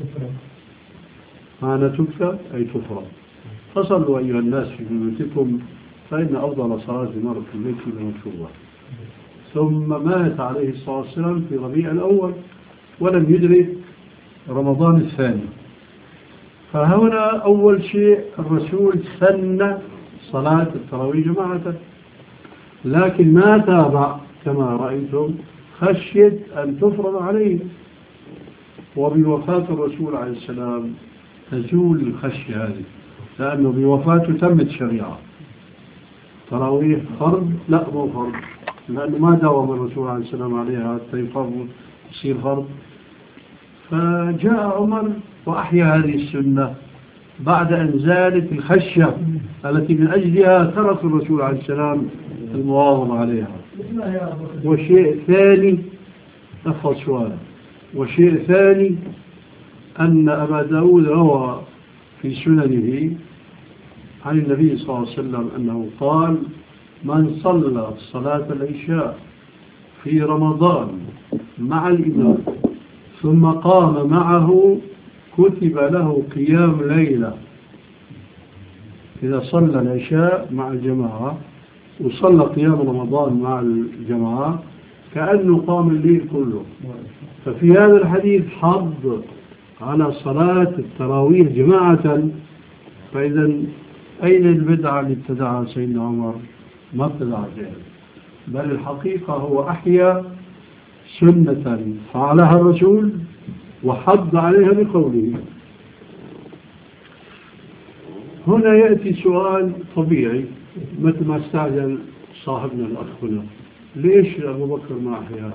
معنى تكتب أي تفرض. فصلوا أيها الناس في بيوتكم فإن أفضل صلاة المرء في البيت المكتوبة. ثم مات عليه الصلاة والسلام في ربيع الأول ولم يدرك رمضان الثاني. فهنا أول شيء الرسول سن صلاة التراويح جماعة، لكن ما تابع كما رأيتم خشية أن تفرض عليه. وبوفاة الرسول عليه السلام تزول الخشية هذه، لأنه بوفاته تمت شريعة. تراويح فرض؟ لا مو فرض، لأنه ما داوم الرسول عليه السلام عليها حتى يصير فرض. فجاء عمر وأحيا هذه السنة بعد أن زالت الخشية التي من أجلها ترك الرسول عليه السلام المواظبة عليها. وشيء ثاني أفضل سؤال. وشيء ثاني أن أبا داود روى في سننه عن النبي صلى الله عليه وسلم أنه قال: من صلى صلاة العشاء في رمضان مع الإمام ثم قام معه كتب له قيام ليلة. إذا صلى العشاء مع الجماعة وصلى قيام رمضان مع الجماعة كأنه قام الليل كله. ففي هذا الحديث حض على صلاة التراويح جماعة. فإذا أين البدعة اللي ابتدعها سيدنا عمر؟ ما ابتدعها شيئا، بل الحقيقة هو أحيا سنة فعلها الرسول وحض عليها بقوله. هنا يأتي سؤال طبيعي مثل ما استعجل صاحبنا الأخ هنا: ليش أبو بكر ما أحياها؟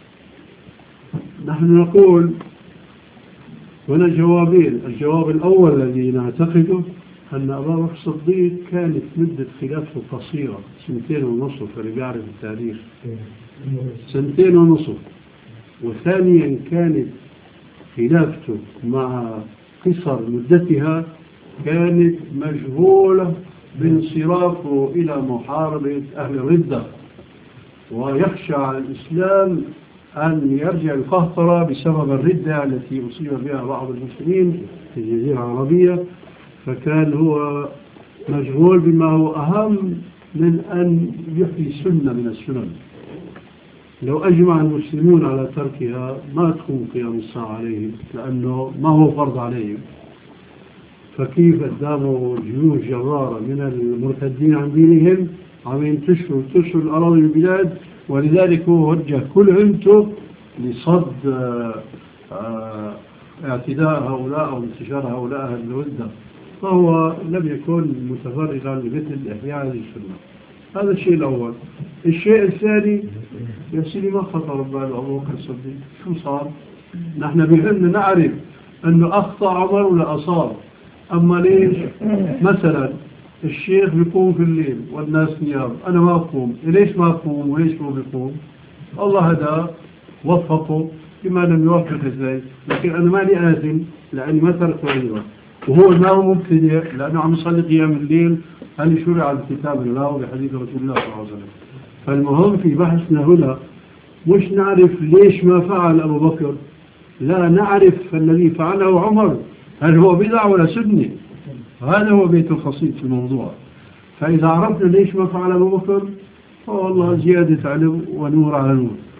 نحن نقول هنا جوابين. الجواب الأول الذي نعتقده أن أبا بكر الصديق كانت مدة خلافته قصيرة، 2.5 سنين، اللي بيعرف التاريخ 2.5 سنين. وثانيا كانت خلافته مع قصر مدتها كانت مشغولة بانصرافه إلى محاربة أهل الردة، ويخشى على الإسلام أن يرجع القهطرة بسبب الردة التي أصيب بها بعض المسلمين في الجزيرة العربية. فكان هو مشغول بما هو أهم من أن يحيي سنة من السنن. لو أجمع المسلمون على تركها ما تكون قيام الساعة عليهم، لأنه ما هو فرض عليهم. فكيف قدامه جيوش جرارة من المرتدين عن دينهم عم ينتشروا الأراضي البلاد، ولذلك هو وجه كل همته لصد اعتداء هؤلاء أو انتشار هؤلاء أهل الردة. فهو لم يكن متفرغا لمثل إحياء هذه السنة. هذا الشيء الأول. الشيء الثاني يا سيدي ما خطر بال أبو بكر الصديق، شو صار؟ نحن بهمنا نعرف أنه أخطأ عمر ولا أصاب. أما ليش؟ مثلا الشيخ بيقوم في الليل والناس نيام، أنا ما أقوم، ليش ما أقوم وليش ما بيقوم؟ الله هذا وفقه بما لم يوفق إزاي، لكن أنا ماني آثم لأني ما ترك فريضة، وهو ما هو مبتدئ لأنه عم يصلي قيام الليل. هل شرع بكتاب الله وبحديث رسول الله صلى الله عليه وسلم؟ فالمهم في بحثنا هنا مش نعرف ليش ما فعل أبو بكر، لا نعرف الذي فعله عمر هل هو بدع ولا سنة. هذا هو بيت الخصيص في الموضوع. فإذا عرفنا ليش ما فعل أبو بكر فوالله زيادة علم ونور على نور.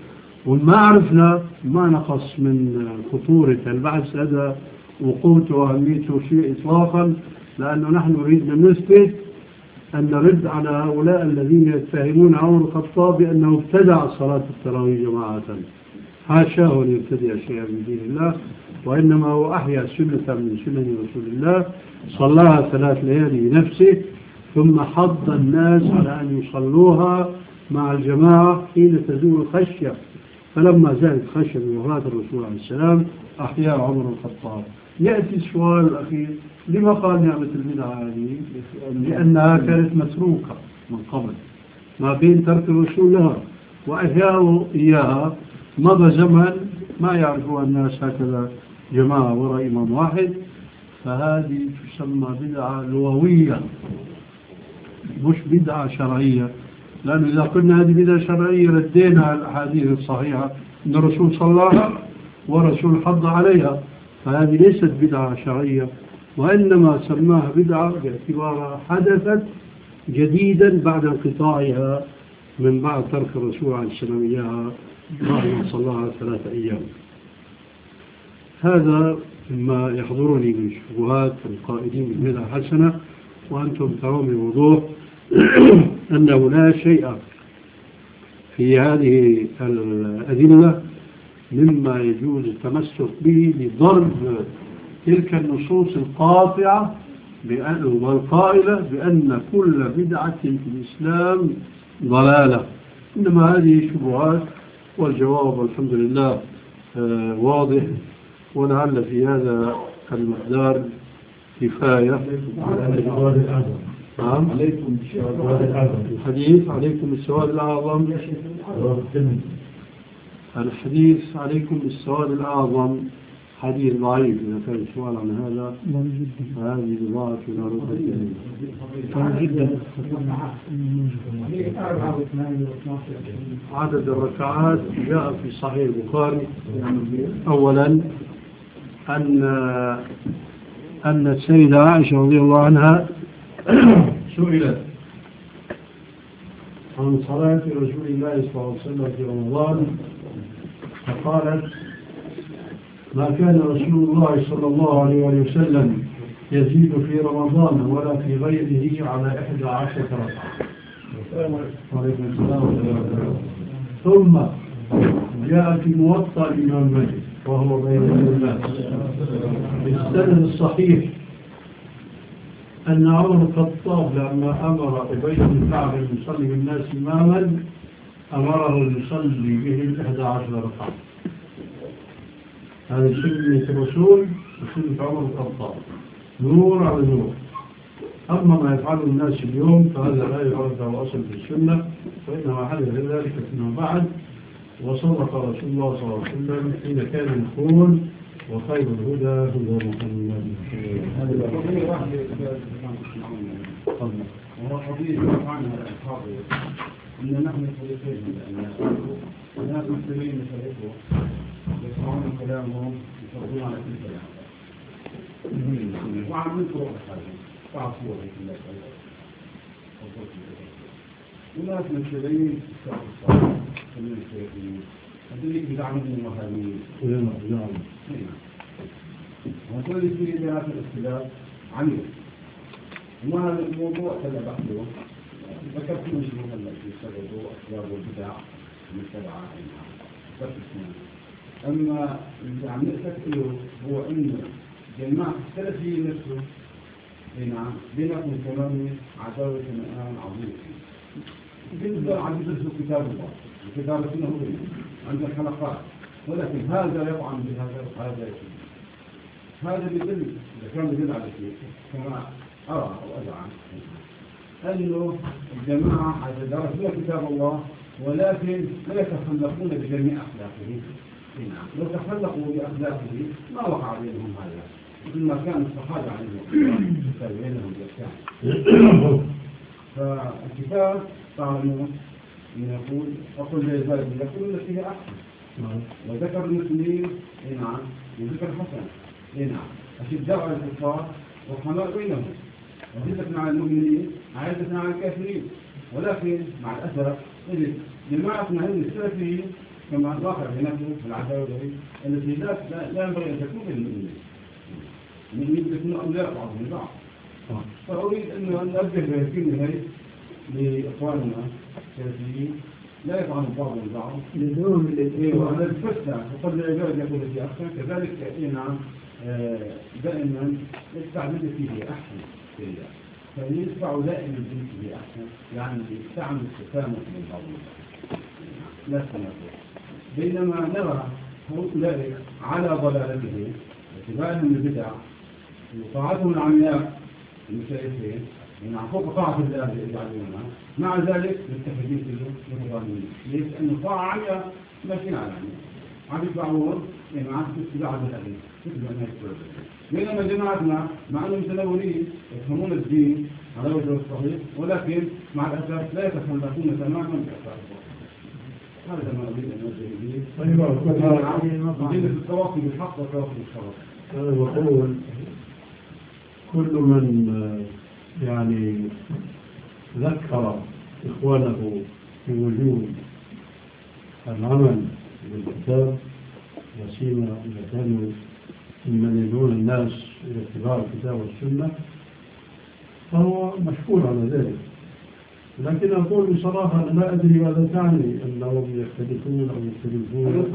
وما عرفنا ما نقص من خطورة البحث هذا وقوته وأهميته شيء إطلاقا، لأنه نحن نريد أن نثبت أن نرد على هؤلاء الذين يتهمون عمر الخطاب بأنه ابتدع صلاة التراويح جماعة. حاشاه أن يبتدع شيئا من دين الله، وإنما هو أحيا سنة من سنن رسول الله صلاها 3 ليالي بنفسه، ثم حض الناس على أن يصلوها مع الجماعة حين تزول الخشية. فلما زالت خشية بوفاة الرسول عليه السلام أحيا عمر الخطاب. يأتي السؤال الأخير: لما قال نعمة البدعة هذه؟ لأنها كانت متروكة من قبل ما بين ترك الرسول لها وإحياء إياها. مضى زمن ما يعرفها الناس هكذا جماعة وراء إمام واحد، فهذه تسمى بدعة لغوية مش بدعة شرعية. لأنه إذا قلنا هذه بدعة شرعية ردينا على الأحاديث الصحيحة أن الرسول صلاها ورسول حض عليها، فهذه ليست بدعة شرعية، وإنما سماها بدعة باعتبارها حدثت جديدا بعد انقطاعها من بعد ترك الرسول عليه السلام إياها بعد ما صلاها 3 أيام. هذا ما يحضرني من شبهات القائدين بالبدعة حسنة، وأنتم ترون بوضوح أنه لا شيء في هذه الأدلة مما يجوز التمسك به لضرب تلك النصوص القاطعة والقائلة بأن كل بدعة في الإسلام ضلالة. إنما هذه شبهات، والجواب الحمد لله واضح، ولعل في هذا المقدار كفاية. نعم. عليكم بالسواد الأعظم. الحديث عليكم بالسواد الأعظم. الحديث عليكم بالسواد الأعظم حديث ضعيف. إذا كان السؤال عن هذا فهذه بضاعة لا رد جدا. عدد الركعات جاء في صحيح البخاري أولا أن السيدة عائشة رضي الله عنها سئلت عن صلاة رسول الله صلى الله عليه وسلم في رمضان، فقالت: ما كان رسول الله صلى الله عليه وسلم يزيد في رمضان ولا في غيره على 11 ركعة. عليكم السلام ورحمة الله. ثم جاء في موطأ الإمام مالك وهو بين الناس بالسند الصحيح أن عمر الخطاب لما أمر أبي بن كعب أن يصلي بالناس إماما أمره أن يصلي به 11 ركعة. هذه سنة الرسول وسنة عمر الخطاب، نور على نور. أما ما يفعله الناس اليوم فهذا لا يعرف له أصل في السنة، وإنما حدث ذلك فيما بعد. وصدق رسول الله صلى الله عليه وسلم حين كان يقول: وخير الهدى هدى محمد. وهو قضية معنى الحاضر أن نحن فريقين، الناس مسلمين يشاركوا يسمعون كلامهم يفرضون على كل كلام وعم نكره هذا تعصوا هيك الله. وناس مسلمين يشاركوا من الشيخين هذول بدعمهم وهابين. وهذول في هذا الاختلاف عميق، وما الموضوع هذا بحثه ذكرت مش مهمة في السبب وأسباب والبدع المتبعة بس أما اللي عم نأكد هو إنه جماعة السلفي نفسه نعم بينهم كمان عداوة الآن عظيمة. بالنسبة عم يدرسوا كتاب الله وكتاب السنة عند الحلقات، ولكن هذا يطعن بهذا وهذا يشيء. هذا يدل إذا كان يدل على شيء كما أرى أو أدعى أنه الجماعة درسوا كتاب الله ولكن لا يتخلقون بجميع أخلاقه. لو تخلقوا بأخلاقه ما وقع بينهم هذا، مثل ما كان الصحابة عليهم بينهم بالكامل. فالكتاب تعلمون من يقول أقول زي ذلك يقول التي هي أحسن، وذكر المسلمين نعم وذكر حسن نعم أشداء على الكفار وحماء بينهم، وذلة مع المؤمنين عادة مع الكافرين. ولكن مع الأسف جماعتنا هذه السلفيين كما ظهر هناك في العداوة التي لا ينبغي أن تكون من يثبت أولياء بعضهم البعض. فأريد أن أوجه بهذه هذه لإخواننا السياسيين لا يفعلوا بعضهم البعض لزوم وعلى الفسنة وقد العباد يقول في أحسن كذلك نعم دائما يدفع بالتي هي أحسن فيها فيدفع دائما بالتي هي أحسن يعني يستعمل التسامح من بعض لا تنافس بينما نرى هؤلاء على ضلالته اتباعهم البدع وطاعتهم العمياء المشايخين من فوق طاعة الله يجعلونها مع ذلك متخذين فيه متضامنين ليش؟ لأن الطاعة عمياء ماشيين على عمياء عم يتبعون يعني عم تتباع بالهدي تتبع الناس بينما جماعتنا مع أنهم متنورين يفهمون الدين على وجه الصحيح ولكن مع الأسف لا يتخلفون تماما بأساس هذا ما أريد أن أوجه به دين التواصي بالحق والتواصي بالشرف. أنا بقول كل من يعني ذكر إخوانه في وجود العمل بالكتاب وسيما إذا كانوا ممن يدعون الناس إلى اتباع الكتاب والسنة فهو مشكور على ذلك. لكن أقول بصراحة أنا لا أدري ماذا تعني أنهم يختلفون أو يختلفون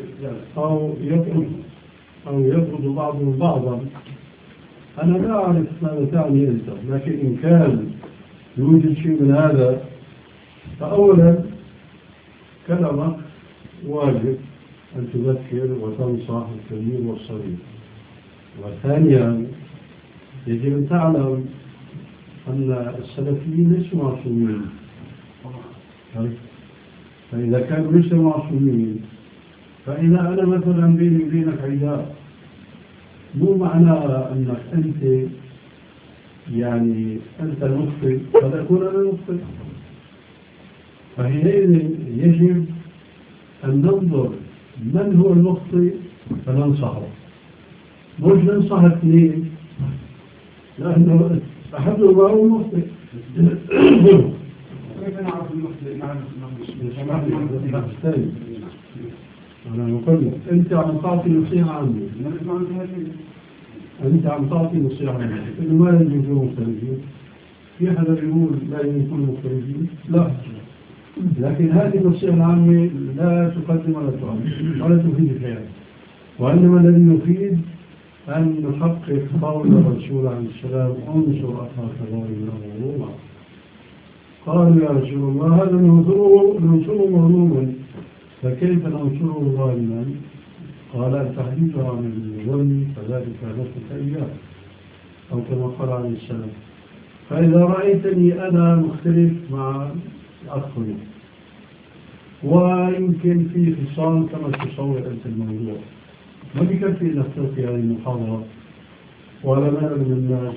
أو يطرد بعضهم بعضا. أنا لا أعرف ماذا تعني أنت، لكن إن كان يوجد شيء من هذا فأولا كلامك واجب أن تذكر وتنصح الكبير والصغير، وثانيا يجب أن تعلم أن السلفيين ليسوا معصومين، فإذا كانوا ليسوا معصومين فإذا أنا مثلا بيني وبينك عداء مو معنى أنك أنت يعني أنت المخطئ فتكون أنا المخطئ. فحينئذ يجب أن ننظر من هو المخطئ فننصحه، مش ننصح اثنين لأنه أحدهما هو المخطئ. كيف نعرف المخطئ؟ أنا أقول لك أنت عم تعطي نصيحة عني، أنت عم تعطي نصيحة عني إنه ما لازم يكونوا مختلفين. في حدا يقول لا لازم يكونوا مختلفين؟ لا، لكن هذه النصيحة العامة لا تقدم ولا تؤخر ولا تفيد شيئا، وإنما الذي يفيد أن نحقق قول الرسول عليه السلام انصر أخاك ظالما مظلوما. قالوا يا رسول الله هذا ننصره مظلوما فكيف ننصره ظالما؟ قال التحديث عن الظلم فذلك نصرك إياه أو كما قال عليه السلام. فإذا رأيتني أنا مختلف مع أخوي ويمكن في خصام كما تصور أنت الموضوع ما بكفي نختلف هذه المحاضرة ولا مال من الناس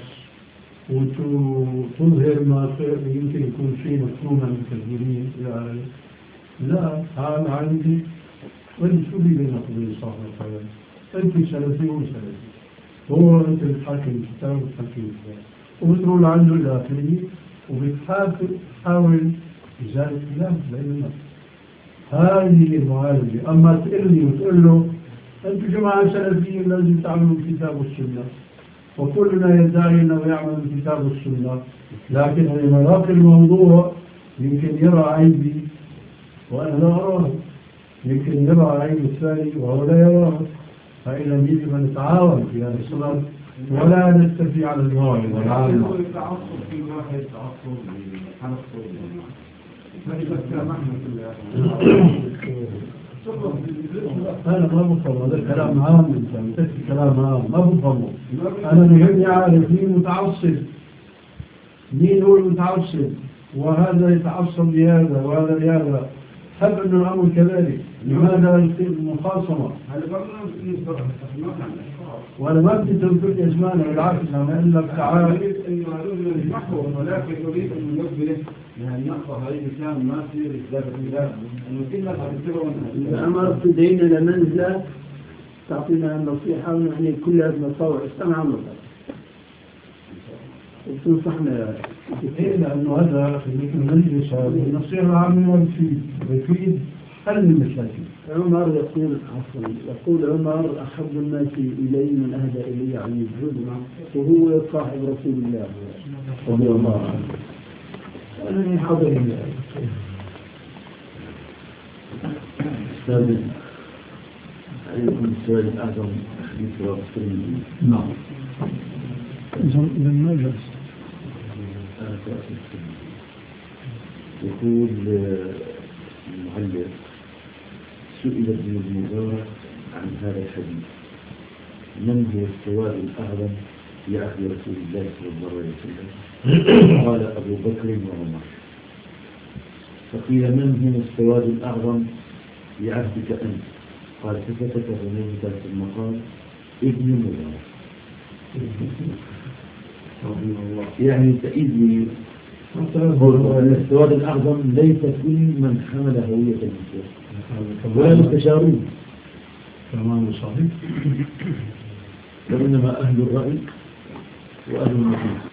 وتظهر ما يمكن يكون شيء مفهوم عن الكثيرين لا تعال عندي وانت شو اللي بينك وبين صاحب الحياة؟ انت سلفي وسلفي هو انت بتحكي الكتاب وبتحكي الكتاب وبتقول عنه الى اخره وبتحاول ازاله خلاف بيننا. هذه المعالجة. اما تقول لي وتقول له انتم جماعة سلفيين لازم تعملوا الكتاب والسنة وكلنا يدعي انه يعمل الكتاب والسنة، لكن لما يراقي الموضوع يمكن يرى عيبي وأنا لا أراه، يمكن يرى عين الثاني وهو لا يراه. فإذا يجب أن نتعاون في هذا الصدد ولا نستفي على الموعد والعالم. التعصب في واحد تعصب حنصب فإذا سامحنا أنا ما بفهمه، هذا كلام عام، أنت بتحكي كلام عام ما بفهمه. أنا بيهمني أعرف مين متعصب، مين هو المتعصب، وهذا يتعصب لهذا وهذا لهذا. هل أن الأمر كذلك؟ لماذا يصير المخاصمة؟ وأنا ما بدي تنفذ أسمانا، بالعكس أنا أقول لك تعال. أريد أن يريد المحور ولكن أريد أن ينبه يعني نقطة هاي الإنسان ما تصير إسلام الإسلام أنه كلنا تعتبرون أمر تدعينا لمنزلة تعطينا النصيحة ونحن كلها بنصور استمع مطلق وتنصحنا إيه لأنه هذا في المجلس النصيحة العامة بيفيد هل من مشاكل؟ عمر يقول عفوا يقول عمر أحب الناس إلي من أهدى إلي علي بن وهو صاحب رسول الله رضي الله عنه. أنا من حضر الله. أستاذ عليكم السؤال الأعظم في سورة الترمذي. نعم. إذا ما جلس. يقول المعلق سئل ابن المبارك عن هذا الحديث: من هو السواد الأعظم في عهد رسول الله صلى الله عليه وسلم؟ قال أبو بكر وعمر. فقيل: من هم السواد الأعظم في عهدك أنت؟ قال: فسكت هنالك ثم قال: ابن مبارك. يعني تأيد السواد الأعظم ليس كل من حمل هوية المسلم ولا مستشارون كمان صحيح. وإنما أهل الرأي وأهل النفوس.